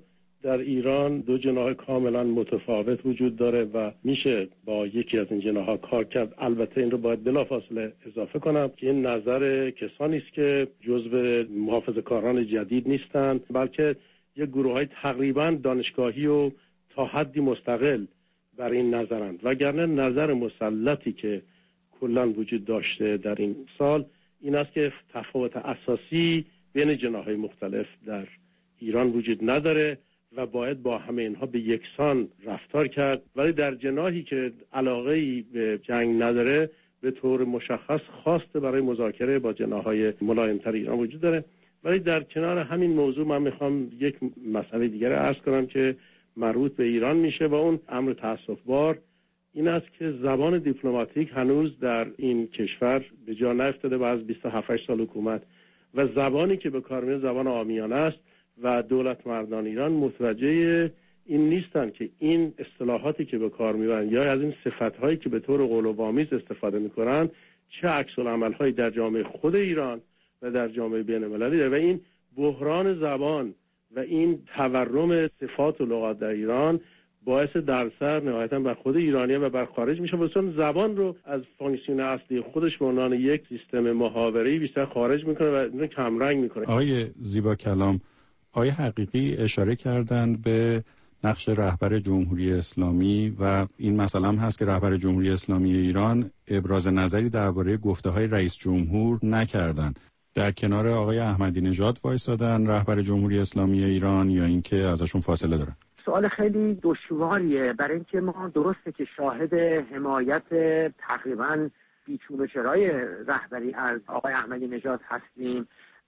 در ایران دو جناح کاملا متفاوت وجود داره و میشه با یکی از این جناح‌ها کار کرد. البته این رو باید بلافاصله اضافه کنم که این نظر کسانی است که جزو محافظه‌کاران جدید نیستند، بلکه یک گروه‌های تقریبا دانشگاهی و تا حدی مستقل بر این نظرند، وگرنه نظر مسلطی که کلا وجود داشته در این سال این است که تفاوت اساسی بین جناح‌های مختلف در ایران وجود نداره و باید با همه اینها به یکسان رفتار کرد. ولی در جناحی که علاقه‌ای به جنگ نداره به طور مشخص خواسته برای مذاکره با جناح‌های ملایم‌تر ایران وجود داره. ولی در کنار همین موضوع من میخوام یک مسئله دیگر عرض کنم که مربوط به ایران میشه و اون امر تأسف‌بار این است که زبان دیپلماتیک هنوز در این کشور به جا نیفتاده و از 27 سال حکومت و زبانی که به کار میاد زبان عامیانه است و دولت مردان ایران متوجه این نیستن که این اصطلاحاتی که به کار میبرن یا از این صفت‌هایی که به طور قول‌وآمیز استفاده میکنن چه عکس‌العمل‌هایی در جامعه خود ایران و در جامعه بین‌المللی داره و این بحران زبان و این تورم صفات و لغات در ایران باعث دردسر نهایتاً بر خود ایرانیان و بر خارج میشه و چون زبان رو از فانکسیون اصلی خودش به عنوان یک سیستم محاوره‌ای بیشتر خارج میکنه و اینو کمرنگ میکنه. آقای زیبا کلام، آقای حقیقی اشاره کردند به نقش رهبر جمهوری اسلامی و این مسئله هم هست که رهبر جمهوری اسلامی ایران ابراز نظری درباره گفته‌های رئیس جمهور نکردند. در کنار آقای احمدی نژاد وایسادن رهبر جمهوری اسلامی ایران یا اینکه ازشون فاصله دارن؟ سوال خیلی دشواریه، برای اینکه ما درسته که شاهد حمایت تقریبا بیچون و چرای رهبری از آقای احمدی نژاد هستیم،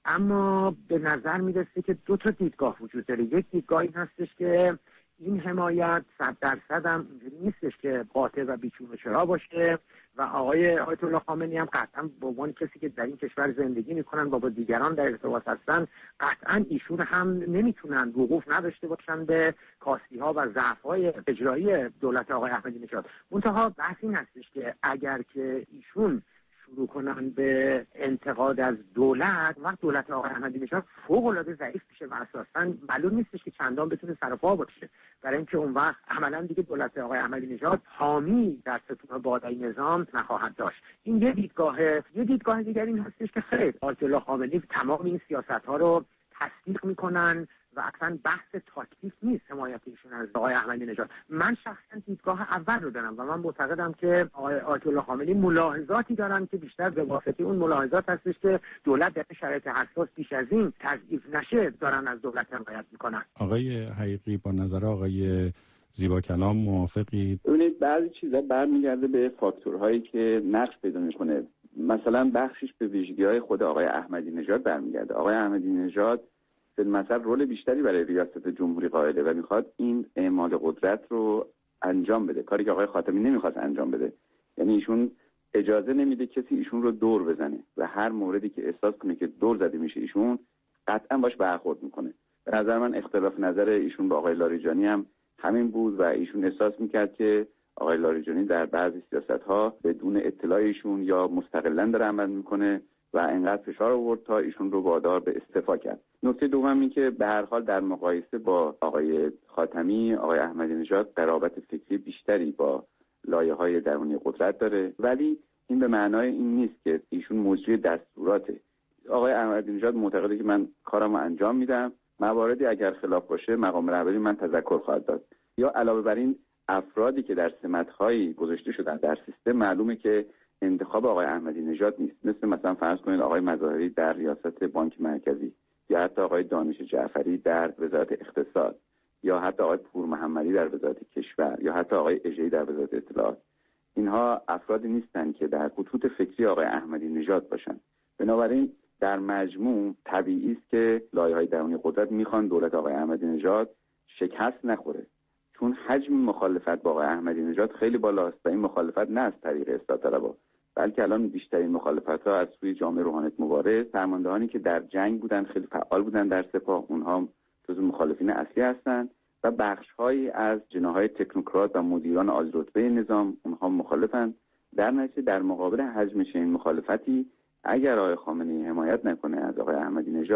اما به نظر میرسه که دو تا دیدگاه وجود داره. یک دیدگاه این هستش که این حمایت 100% هم نیستش که قاطع و بیچون و چرا باشه و آقای آیت الله خامنه‌ای هم قطعا به عنوان کسی که در این کشور زندگی میکنن و با دیگران در ارتباط هستن قطعا ایشون هم نمیتونن وقوف نداشته باشن به کاستی‌ها و ضعف‌های اجرایی دولت آقای احمدی نژاد. منتها بحث این هستش که اگر که ایشون شروع کنن به انتقاد از دولت، وقت دولت آقای احمدی نژاد فوق‌العاده ضعیف میشه و اساساً معلوم نیستش که چندان بتونه سر و پا باشه، برای اینکه اون وقت عملاً دیگه دولت آقای احمدی نژاد حامی در ستون بالای نظام نخواهد داشت. این یه دیدگاه دیگر این هستش که خیر آیت الله خامنه‌ای تمام این سیاست‌ها رو تصدیق میکنن و اصلا بحث تاکتیک نیست حمایت ایشون از آقای احمدی نژاد. من شخصا دیدگاه اول رو دارم و من معتقدم که آقای آیت الله خامنه‌ای ملاحظاتی دارن که بیشتر به واسطه اون ملاحظات هستش که دولت در شرایط حساس بیش از این تضعیف نشه دارن از دولت حمایت میکنن. آقای حقیقی با نظر آقای زیبا کلام موافقید؟ ببینید بعضی چیزا برمیگرده به فاکتورهایی که نقش پیدا میکنه. مثلا بخشش به ویژگی‌های خود آقای احمدی نژاد برمیگرده. آقای احمدی نژاد مثلا رول بیشتری برای ریاست جمهوری قائله و میخواد این اعمال قدرت رو انجام بده، کاری که آقای خاتمی نمیخواست انجام بده. یعنی ایشون اجازه نمیده کسی ایشون رو دور بزنه و هر موردی که احساس کنه که دور زده میشه ایشون قطعا باش برخورد میکنه. به نظر من اختلاف نظر ایشون با آقای لاریجانی هم همین بود و ایشون احساس میکرد که آقای لاریجانی در بعضی سیاست‌ها بدون اطلاع ایشون یا مستقلاً داره عمل میکنه و انقدر فشار آورد تا ایشون رو وادار به استعفا کرد. نکته دوم این که به هر حال در مقایسه با آقای خاتمی، آقای احمدی نژاد قرابت فکری بیشتری با لایه‌های درونی قدرت داره، ولی این به معنای این نیست که ایشون مجری دستوراته. آقای احمدی نژاد معتقده که من کارمو انجام میدم، مواردی اگر خلاف باشه مقام رهبری من تذکر خواهد داد. یا علاوه بر این افرادی که در سمت‌هایی گذاشته شدن در سیستم معلومه که انتخاب آقای احمدی نژاد نیست، مثلا فرض کنید آقای مظاهری در ریاست بانک مرکزی یا حتی آقای دانش جعفری در وزارت اقتصاد یا حتی آقای پور محمدی در وزارت کشور یا حتی آقای اژه‌ای در وزارت اطلاعات. اینها افرادی نیستند که در خطوط فکری آقای احمدی نژاد باشند. بنابراین در مجموع طبیعی است که لایه‌های درونی قدرت میخوان دولت آقای احمدی نژاد شکست نخوره، چون حجم مخالفت با آقای احمدی نژاد خیلی بالاست و این مخالفت نه از طریق اصلاح طلبها بلکه الان بیشترین مخالفت‌ها از سوی جامعه روحانیت مبارز، فرماندهانی که در جنگ بودن، خیلی فعال بودن در سپاه، اونها جزو مخالفین اصلی هستند و بخش‌هایی از جناح‌های تکنوکرات و مدیران عالی‌رتبه نظام اونها مخالفن. در نتیجه در مقابل حجم چنین مخالفتی اگر آقای خامنه‌ای حمایت نکنه از آقای احمدی نژاد،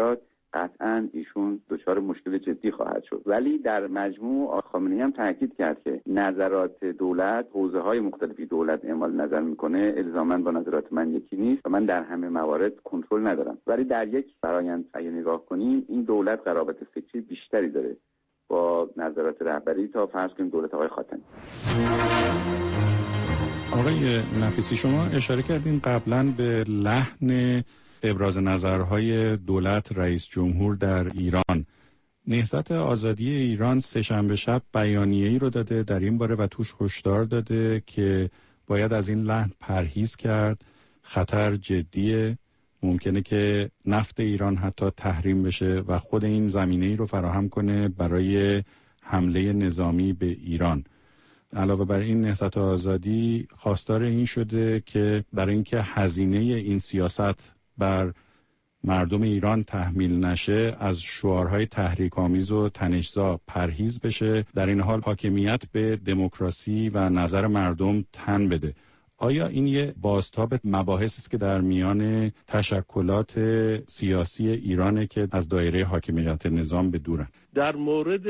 قطعاً ایشون دچار مشکل جدی خواهد شد. ولی در مجموع آقای خامنه‌ای هم تاکید کرد که نظرات دولت، حوزه‌های مختلفی دولت اعمال نظر میکنه الزاماً با نظرات من یکی نیست و من در همه موارد کنترل ندارم. ولی در یک فرآیند اگه نگاه کنیم این دولت قرابت فکری بیشتری داره با نظرات رهبری تا فرض کنیم دولت آقای خاتمی. آقای نفیسی، شما اشاره کردین قبلا به لحن ابراز نظرهای دولت رئیس جمهور در ایران. نهضت آزادی ایران سه‌شنبه شب بیانیه‌ای رو داده در این باره و توش هشدار داده که باید از این لحن پرهیز کرد، خطر جدیه، ممکنه که نفت ایران حتی تحریم بشه و خود این زمینه‌ای رو فراهم کنه برای حمله نظامی به ایران. علاوه بر این نهضت آزادی خواستار این شده که برای اینکه هزینه این سیاست بر مردم ایران تحمیل نشه از شعارهای تحریک‌آمیز و تنش‌زا پرهیز بشه، در این حال حاکمیت به دموکراسی و نظر مردم تن بده. آیا این یه بازتاب مباحثی است که در میان تشکلات سیاسی ایرانه که از دایره حاکمیت نظام به دورن؟ در مورد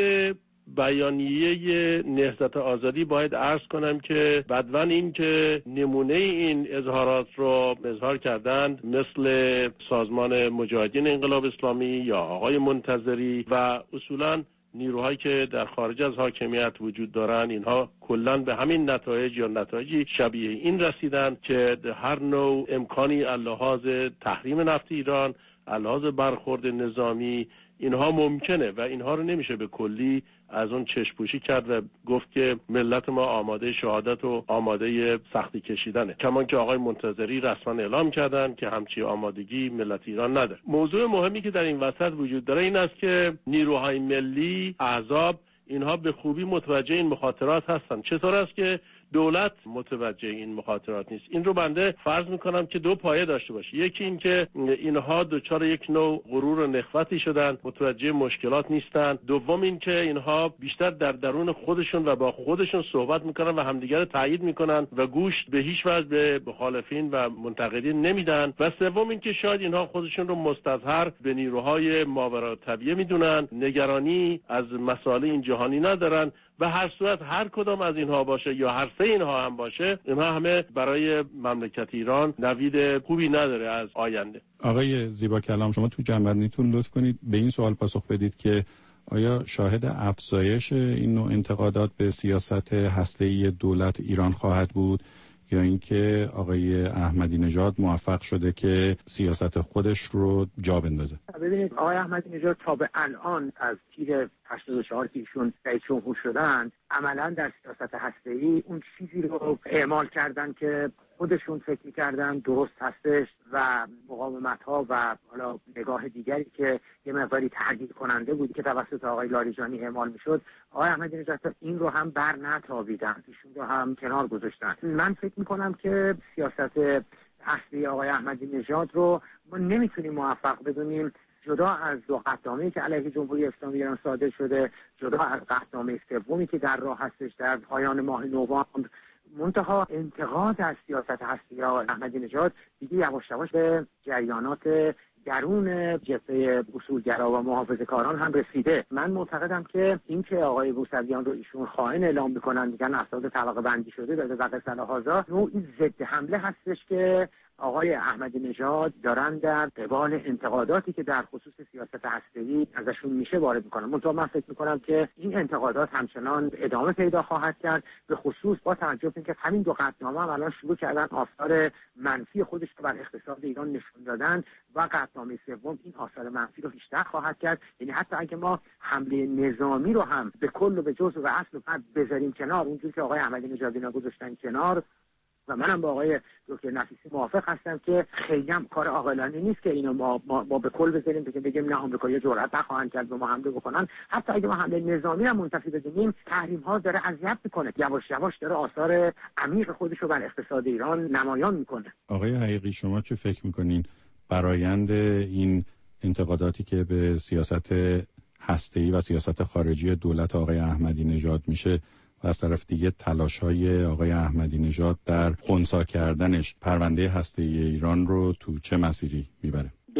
بیانیه نهضت آزادی باید عرض کنم که بدون این که نمونه این اظهارات رو اظهار کردند مثل سازمان مجاهدین انقلاب اسلامی یا آقای منتظری و اصولاً نیروهایی که در خارج از حاکمیت وجود دارن، اینها کلاً به همین نتایج یا نتایجی شبیه این رسیدن که هر نوع امکانی لحاظ تحریم نفت ایران، لحاظ برخورد نظامی، اینها ممکنه و اینها رو نمیشه به کلی از اون چشم‌پوشی کرد و گفت که ملت ما آماده شهادت و آماده سختی کشیدنه، کمان که آقای منتظری رسما اعلام کردن که همچی آمادگی ملت ایران نداره. موضوع مهمی که در این وسط وجود داره این است که نیروهای ملی، احزاب، اینها به خوبی متوجه این مخاطرات هستن. چطور است که دولت متوجه این مخاطرات نیست؟ این رو بنده فرض میکنم که دو پایه داشته باشه. یکی این که اینها دچار یک نوع غرور و نخوتی شدن، متوجه مشکلات نیستن. دوم این که اینها بیشتر در درون خودشون و با خودشون صحبت میکنن و همدیگر رو تایید میکنن و گوش به هیچ وجه به مخالفین و منتقدین نمیدن. و سوم این که شاید اینها خودشون رو مستظهر به نیروهای ماورالطبیعه میدونن، نگرانی از مسائل این جهانی ندارن. و هر صورت هر کدام از اینها باشه یا هر سه اینها هم باشه، اینها همه برای مملکت ایران نوید خوبی نداره از آینده. آقای زیبا کلام، شما تو جنبندیتون لطف کنید به این سوال پاسخ بدید که آیا شاهد افزایش این نوع انتقادات به سیاست هسته‌ای دولت ایران خواهد بود یا اینکه آقای احمدی نژاد موفق شده که سیاست خودش رو جا بندازه؟ ببینید آقای احمدی نژاد تا به الان از تیر 84 که ایشون رئیس جمهور شدن عملا در سیاست هسته‌ای اون چیزی رو اعمال کردن که خودشون فکر می‌کردن درست هستش و مقاومت‌ها و حالا نگاه دیگری که یه مقداری تحقیر کننده بود که توسط آقای لاریجانی اعمال می‌شد، آقای احمدی نژاد این رو هم بر نتابیدن، ایشون رو هم کنار گذاشتن. من فکر می‌کنم که سیاست هسته‌ای آقای احمدی نژاد رو ما نمی‌تونیم موفق بدونیم جدا از دو قطعنامه‌ای که علیه جمهوری اسلامی ایران صادر شده، جدا از قطعنامه سومی که در راه هستش در پایان ماه نوامبر. منتها انتقاد از سیاست هسته‌ای آقای احمدی نژاد دیگه یواش یواش به جریانات درون جبهه اصولگرا و محافظه‌کاران هم رسیده. من معتقدم که اینکه آقای موسویان رو ایشون خائن اعلام میکنن، میگن افراد طبقه بندی شده و قصه هذا، نوعی ضد حمله هستش که آقای احمدی نژاد دارن در قبال انتقاداتی که در خصوص سیاست هسته‌ای ازشون میشه وارد میکنن. منتها من فکر میکنم که این انتقادات همچنان ادامه پیدا خواهد کرد، به خصوص با توجه به اینکه همین دو قطعنامه هم الان شروع کردن آثار منفی خودش رو بر اقتصاد ایران نشون دادن و قطعنامه سوم این آثار منفی رو بیشتر خواهد کرد. یعنی حتی اگه ما حمله نظامی رو هم به کل و به جزء و اصل و فرع بذاریم کنار، اونجوری که آقای احمدی نژاد اینا گذاشتن کنار، و منم با آقای دکتر نفیسی موافق هستم که خیلی هم کار عاقلانه نیست که اینو ما به کل بذاریم بگیم نه آمریکایی‌ها جرأت نخواهند کرد به ما حمله بکنن. حتی اگه ما حمله نظامی هم منتفی بدونیم، تحریم ها داره اذیت میکنه، یواش یواش داره آثار عمیق خودش رو بر اقتصاد ایران نمایان میکنه. آقای حقیقی، شما چه فکر میکنین برآیند این انتقاداتی که به سیاست هسته‌ای و سیاست خارجی دولت آقای احمدی نژاد میشه و از طرف دیگه تلاش‌های آقای احمدی نژاد در خنثی کردنش پرونده هسته‌ای ایران رو تو چه مسیری میبره؟ ببینید،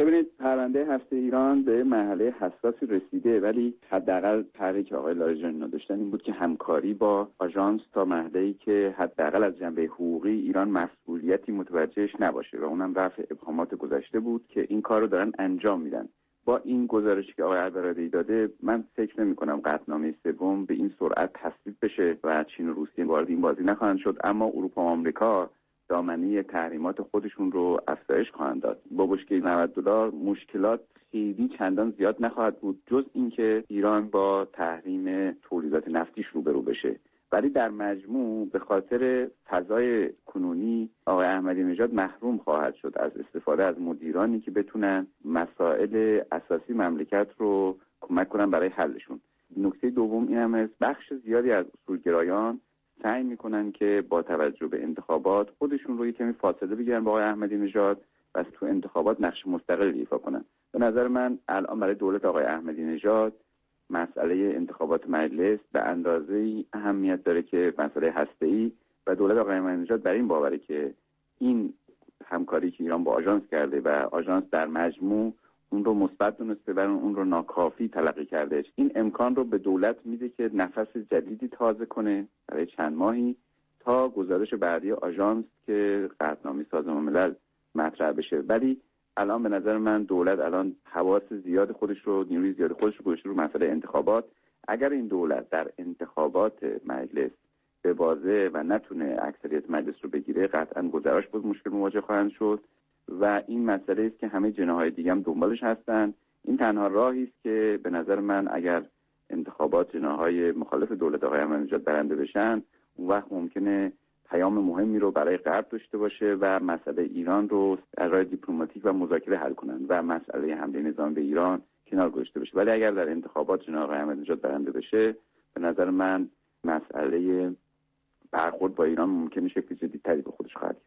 پرونده هسته ایران به مرحله حساسی رسیده، ولی حداقل طرحی که آقای لاریجانی داشتن این بود که همکاری با آژانس تا مرحله‌ای که حداقل از جنبه حقوقی ایران مسئولیتی متوجهش نباشه و اونم رفع ابهامات گذشته بود که این کار رو دارن انجام میدن. با این گزارشی که آقای البرادعی داده من فکر نمی‌کنم قطعنامه سوم به این سرعت تصویب بشه و چین و روسیه وارد این بازی نخواهند شد، اما اروپا و آمریکا دامنه تحریمات خودشون رو افزایش خواهند داد. با بشکه $90 مشکلات خیلی چندان زیاد نخواهد بود، جز اینکه ایران با تحریم تولیدات نفتیش روبرو بشه. ولی در مجموع به خاطر فضای کنونی آقای احمدی نژاد محروم خواهد شد از استفاده از مدیرانی که بتونن مسائل اساسی مملکت رو کمک کنن برای حلشون. نکته دوم این هم است بخش زیادی از اصولگرایان سعی میکنن که با توجه به انتخابات خودشون رو کمی فاصله بگیرن با آقای احمدی نژاد و تو انتخابات نقش مستقل ایفا کنن. به نظر من الان برای دولت آقای احمدی نژاد مسئله انتخابات مجلس به اندازه‌ای اهمیت داره که مسئله هسته‌ای، و دولت آقای احمدی نژاد بر این باوره که این همکاری که ایران با آژانس کرده و آژانس در مجموع اون رو مثبت دونسته و اون رو ناکافی تلقی کرده، این امکان رو به دولت میده که نفس جدیدی تازه کنه برای چند ماهی تا گزارش بعدی آژانس که قطعنامه سازمان ملل مطرح بشه. ولی الان به نظر من دولت الان حواس زیاد خودش رو، نیروی زیاد خودش رو گذاشته رو مسئله انتخابات. اگر این دولت در انتخابات مجلس به بازه و نتونه اکثریت مجلس رو بگیره، قطعا گذراش باز مشکل مواجه خواهند شد و این مسئله است که همه جناح‌های دیگه هم دنبالش هستن. این تنها راهی است که به نظر من اگر انتخابات جناح‌های مخالف دولت آقای احمدی نژاد برنده بشن، اون وقت ممکنه پیام مهمی رو برای غرب داشته باشه و مسئله ایران رو از راه دیپلماتیک و مذاکره حل کنن و مسئله حمله نظامی به ایران کنار گذاشته بشه. ولی اگر در انتخابات جناح آقای احمدی نژاد برنده بشه، به نظر من مسئله برخورد با ایران ممکنه شکل جدیدتری به خودش خواهد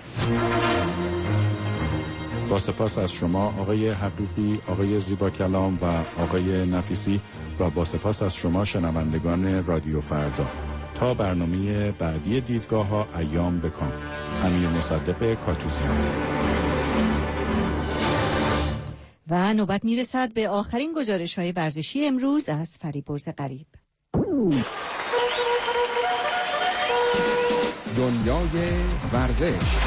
گرفت. با سپاس از شما آقای حقیقی، آقای زیبا کلام و آقای نفیسی و با سپاس از شما شنوندگان رادیو فردا. تا برنامه بعدی دیدگاه ها ایام بکام. امیر مصدق کاتوزیان. و نوبت میرسد به آخرین گزارش های ورزشی امروز از فریبرز غریب. دنیای ورزش.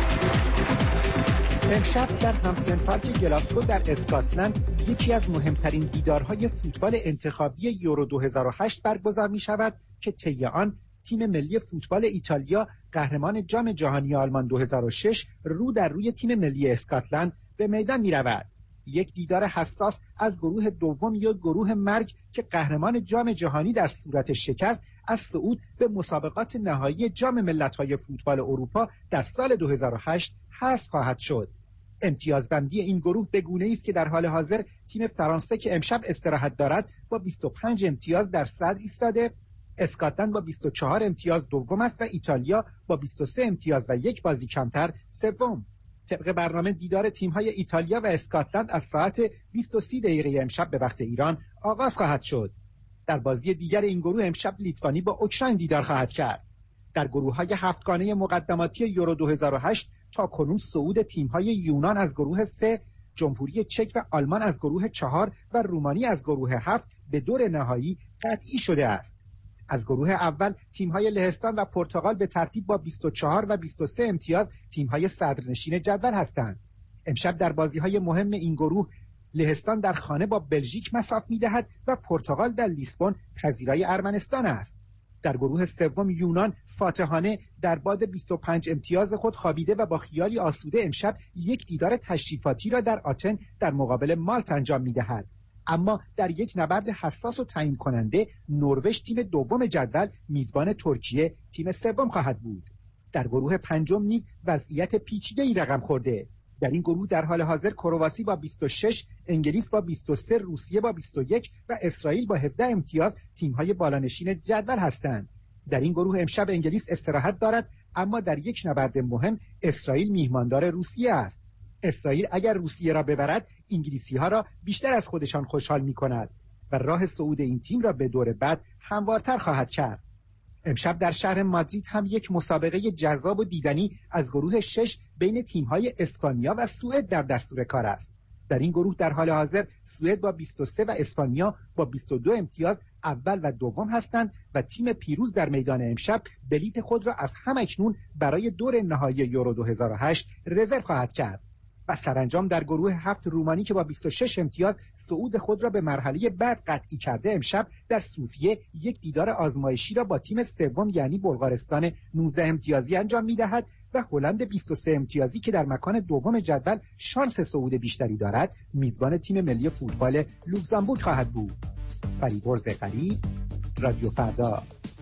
امشب در همپتون پارک گلاسگو در اسکاتلند یکی از مهمترین دیدارهای فوتبال انتخابی یورو 2008 برگزار می شود که طی آن تیم ملی فوتبال ایتالیا قهرمان جام جهانی آلمان 2006 رو در روی تیم ملی اسکاتلند به میدان می رود. یک دیدار حساس از گروه دوم یا گروه مرگ که قهرمان جام جهانی در صورت شکست از صعود به مسابقات نهایی جام ملت‌های فوتبال اروپا در سال 2008 حذف خواهد شد. امتیازبندی این گروه به گونه‌ای است که در حال حاضر تیم فرانسه که امشب استراحت دارد با 25 امتیاز در صدر ایستاده، اسکاتلند با 24 امتیاز دوم است و ایتالیا با 23 امتیاز و یک بازی کمتر سوم. طبق برنامه دیدار تیم‌های ایتالیا و اسکاتلند از ساعت 20:30 دقیقه امشب به وقت ایران آغاز خواهد شد. در بازی دیگر این گروه امشب لیتوانی با اوکراین دیدار خواهد کرد. در گروه‌های هفتگانه مقدماتی یورو 2008 تا کنون صعود تیم‌های یونان از گروه 3، جمهوری چک و آلمان از گروه 4 و رومانی از گروه 7 به دور نهایی قطعی شده است. از گروه اول تیم‌های لهستان و پرتغال به ترتیب با 24 و 23 امتیاز تیم‌های صدرنشین جدول هستند. امشب در بازی‌های مهم این گروه لهستان در خانه با بلژیک مصاف می‌دهد و پرتغال در لیسبون پذیرای ارمنستان است. در گروه سوم یونان فاتحانه در باد 25 امتیاز خود خوابیده و با خیالی آسوده امشب یک دیدار تشریفاتی را در آتن در مقابل مالت انجام می‌دهد. اما در یک نبرد حساس و تعیین کننده نروژ تیم دوم جدول میزبان ترکیه تیم سوم خواهد بود. در گروه پنجم نیز وضعیت پیچیده‌ای رقم خورده. در این گروه در حال حاضر کرواسی با 26، انگلیس با 23، روسیه با 21 و اسرائیل با 17 امتیاز تیم‌های بالانشین جدول هستند. در این گروه امشب انگلیس استراحت دارد، اما در یک نبرد مهم اسرائیل میهماندار روسیه است. اسرائیل اگر روسیه را ببرد انگلیسی‌ها را بیشتر از خودشان خوشحال می‌کند و راه صعود این تیم را به دور بعد هموارتر خواهد کرد. امشب در شهر مادرید هم یک مسابقه جذاب و دیدنی از گروه 6 بین تیم‌های اسپانیا و سوئد در دستور کار است. در این گروه در حال حاضر سوئد با 23 و اسپانیا با 22 امتیاز اول و دوم هستند و تیم پیروز در میدان امشب بلیت خود را از همکنون برای دور نهایی یورو 2008 رزرو خواهد کرد. و سرانجام در گروه 7 رومانی که با 26 امتیاز صعود خود را به مرحله بعد قطعی کرده، امشب در صوفیه یک دیدار آزمایشی را با تیم سوم یعنی بلغارستان 19 امتیازی انجام می‌دهد و هلند 23 امتیازی که در مکان دوم جدول شانس صعود بیشتری دارد میزبان تیم ملی فوتبال لوکزامبورگ خواهد بود. فریبرز قریب، رادیو فردا.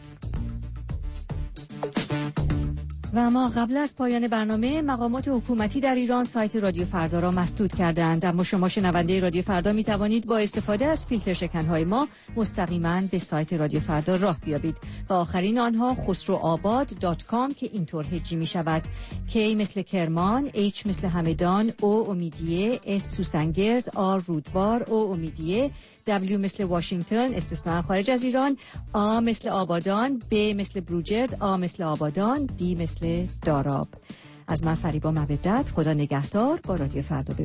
و ما قبل از پایان برنامه مقامات حکومتی در ایران سایت رادیو فردا را مسدود کردند، اما شما شنونده رادیو فردا می توانید با استفاده از فیلتر شکنهای ما مستقیما به سایت رادیو فردا راه بیابید و آخرین آنها خسروآباد.com که اینطور هجی می شود: K مثل کرمان، H مثل همدان، O امیدیه، S سوسنگرد، R رودبار، O امیدیه، W مثل واشنگتن استثناء خارج از ایران، A مثل آبادان، B مثل بروجرد، A مثل آبادان، D مثل داراب. از من فریبا مودت، خدا نگهدار. با رادیو فردا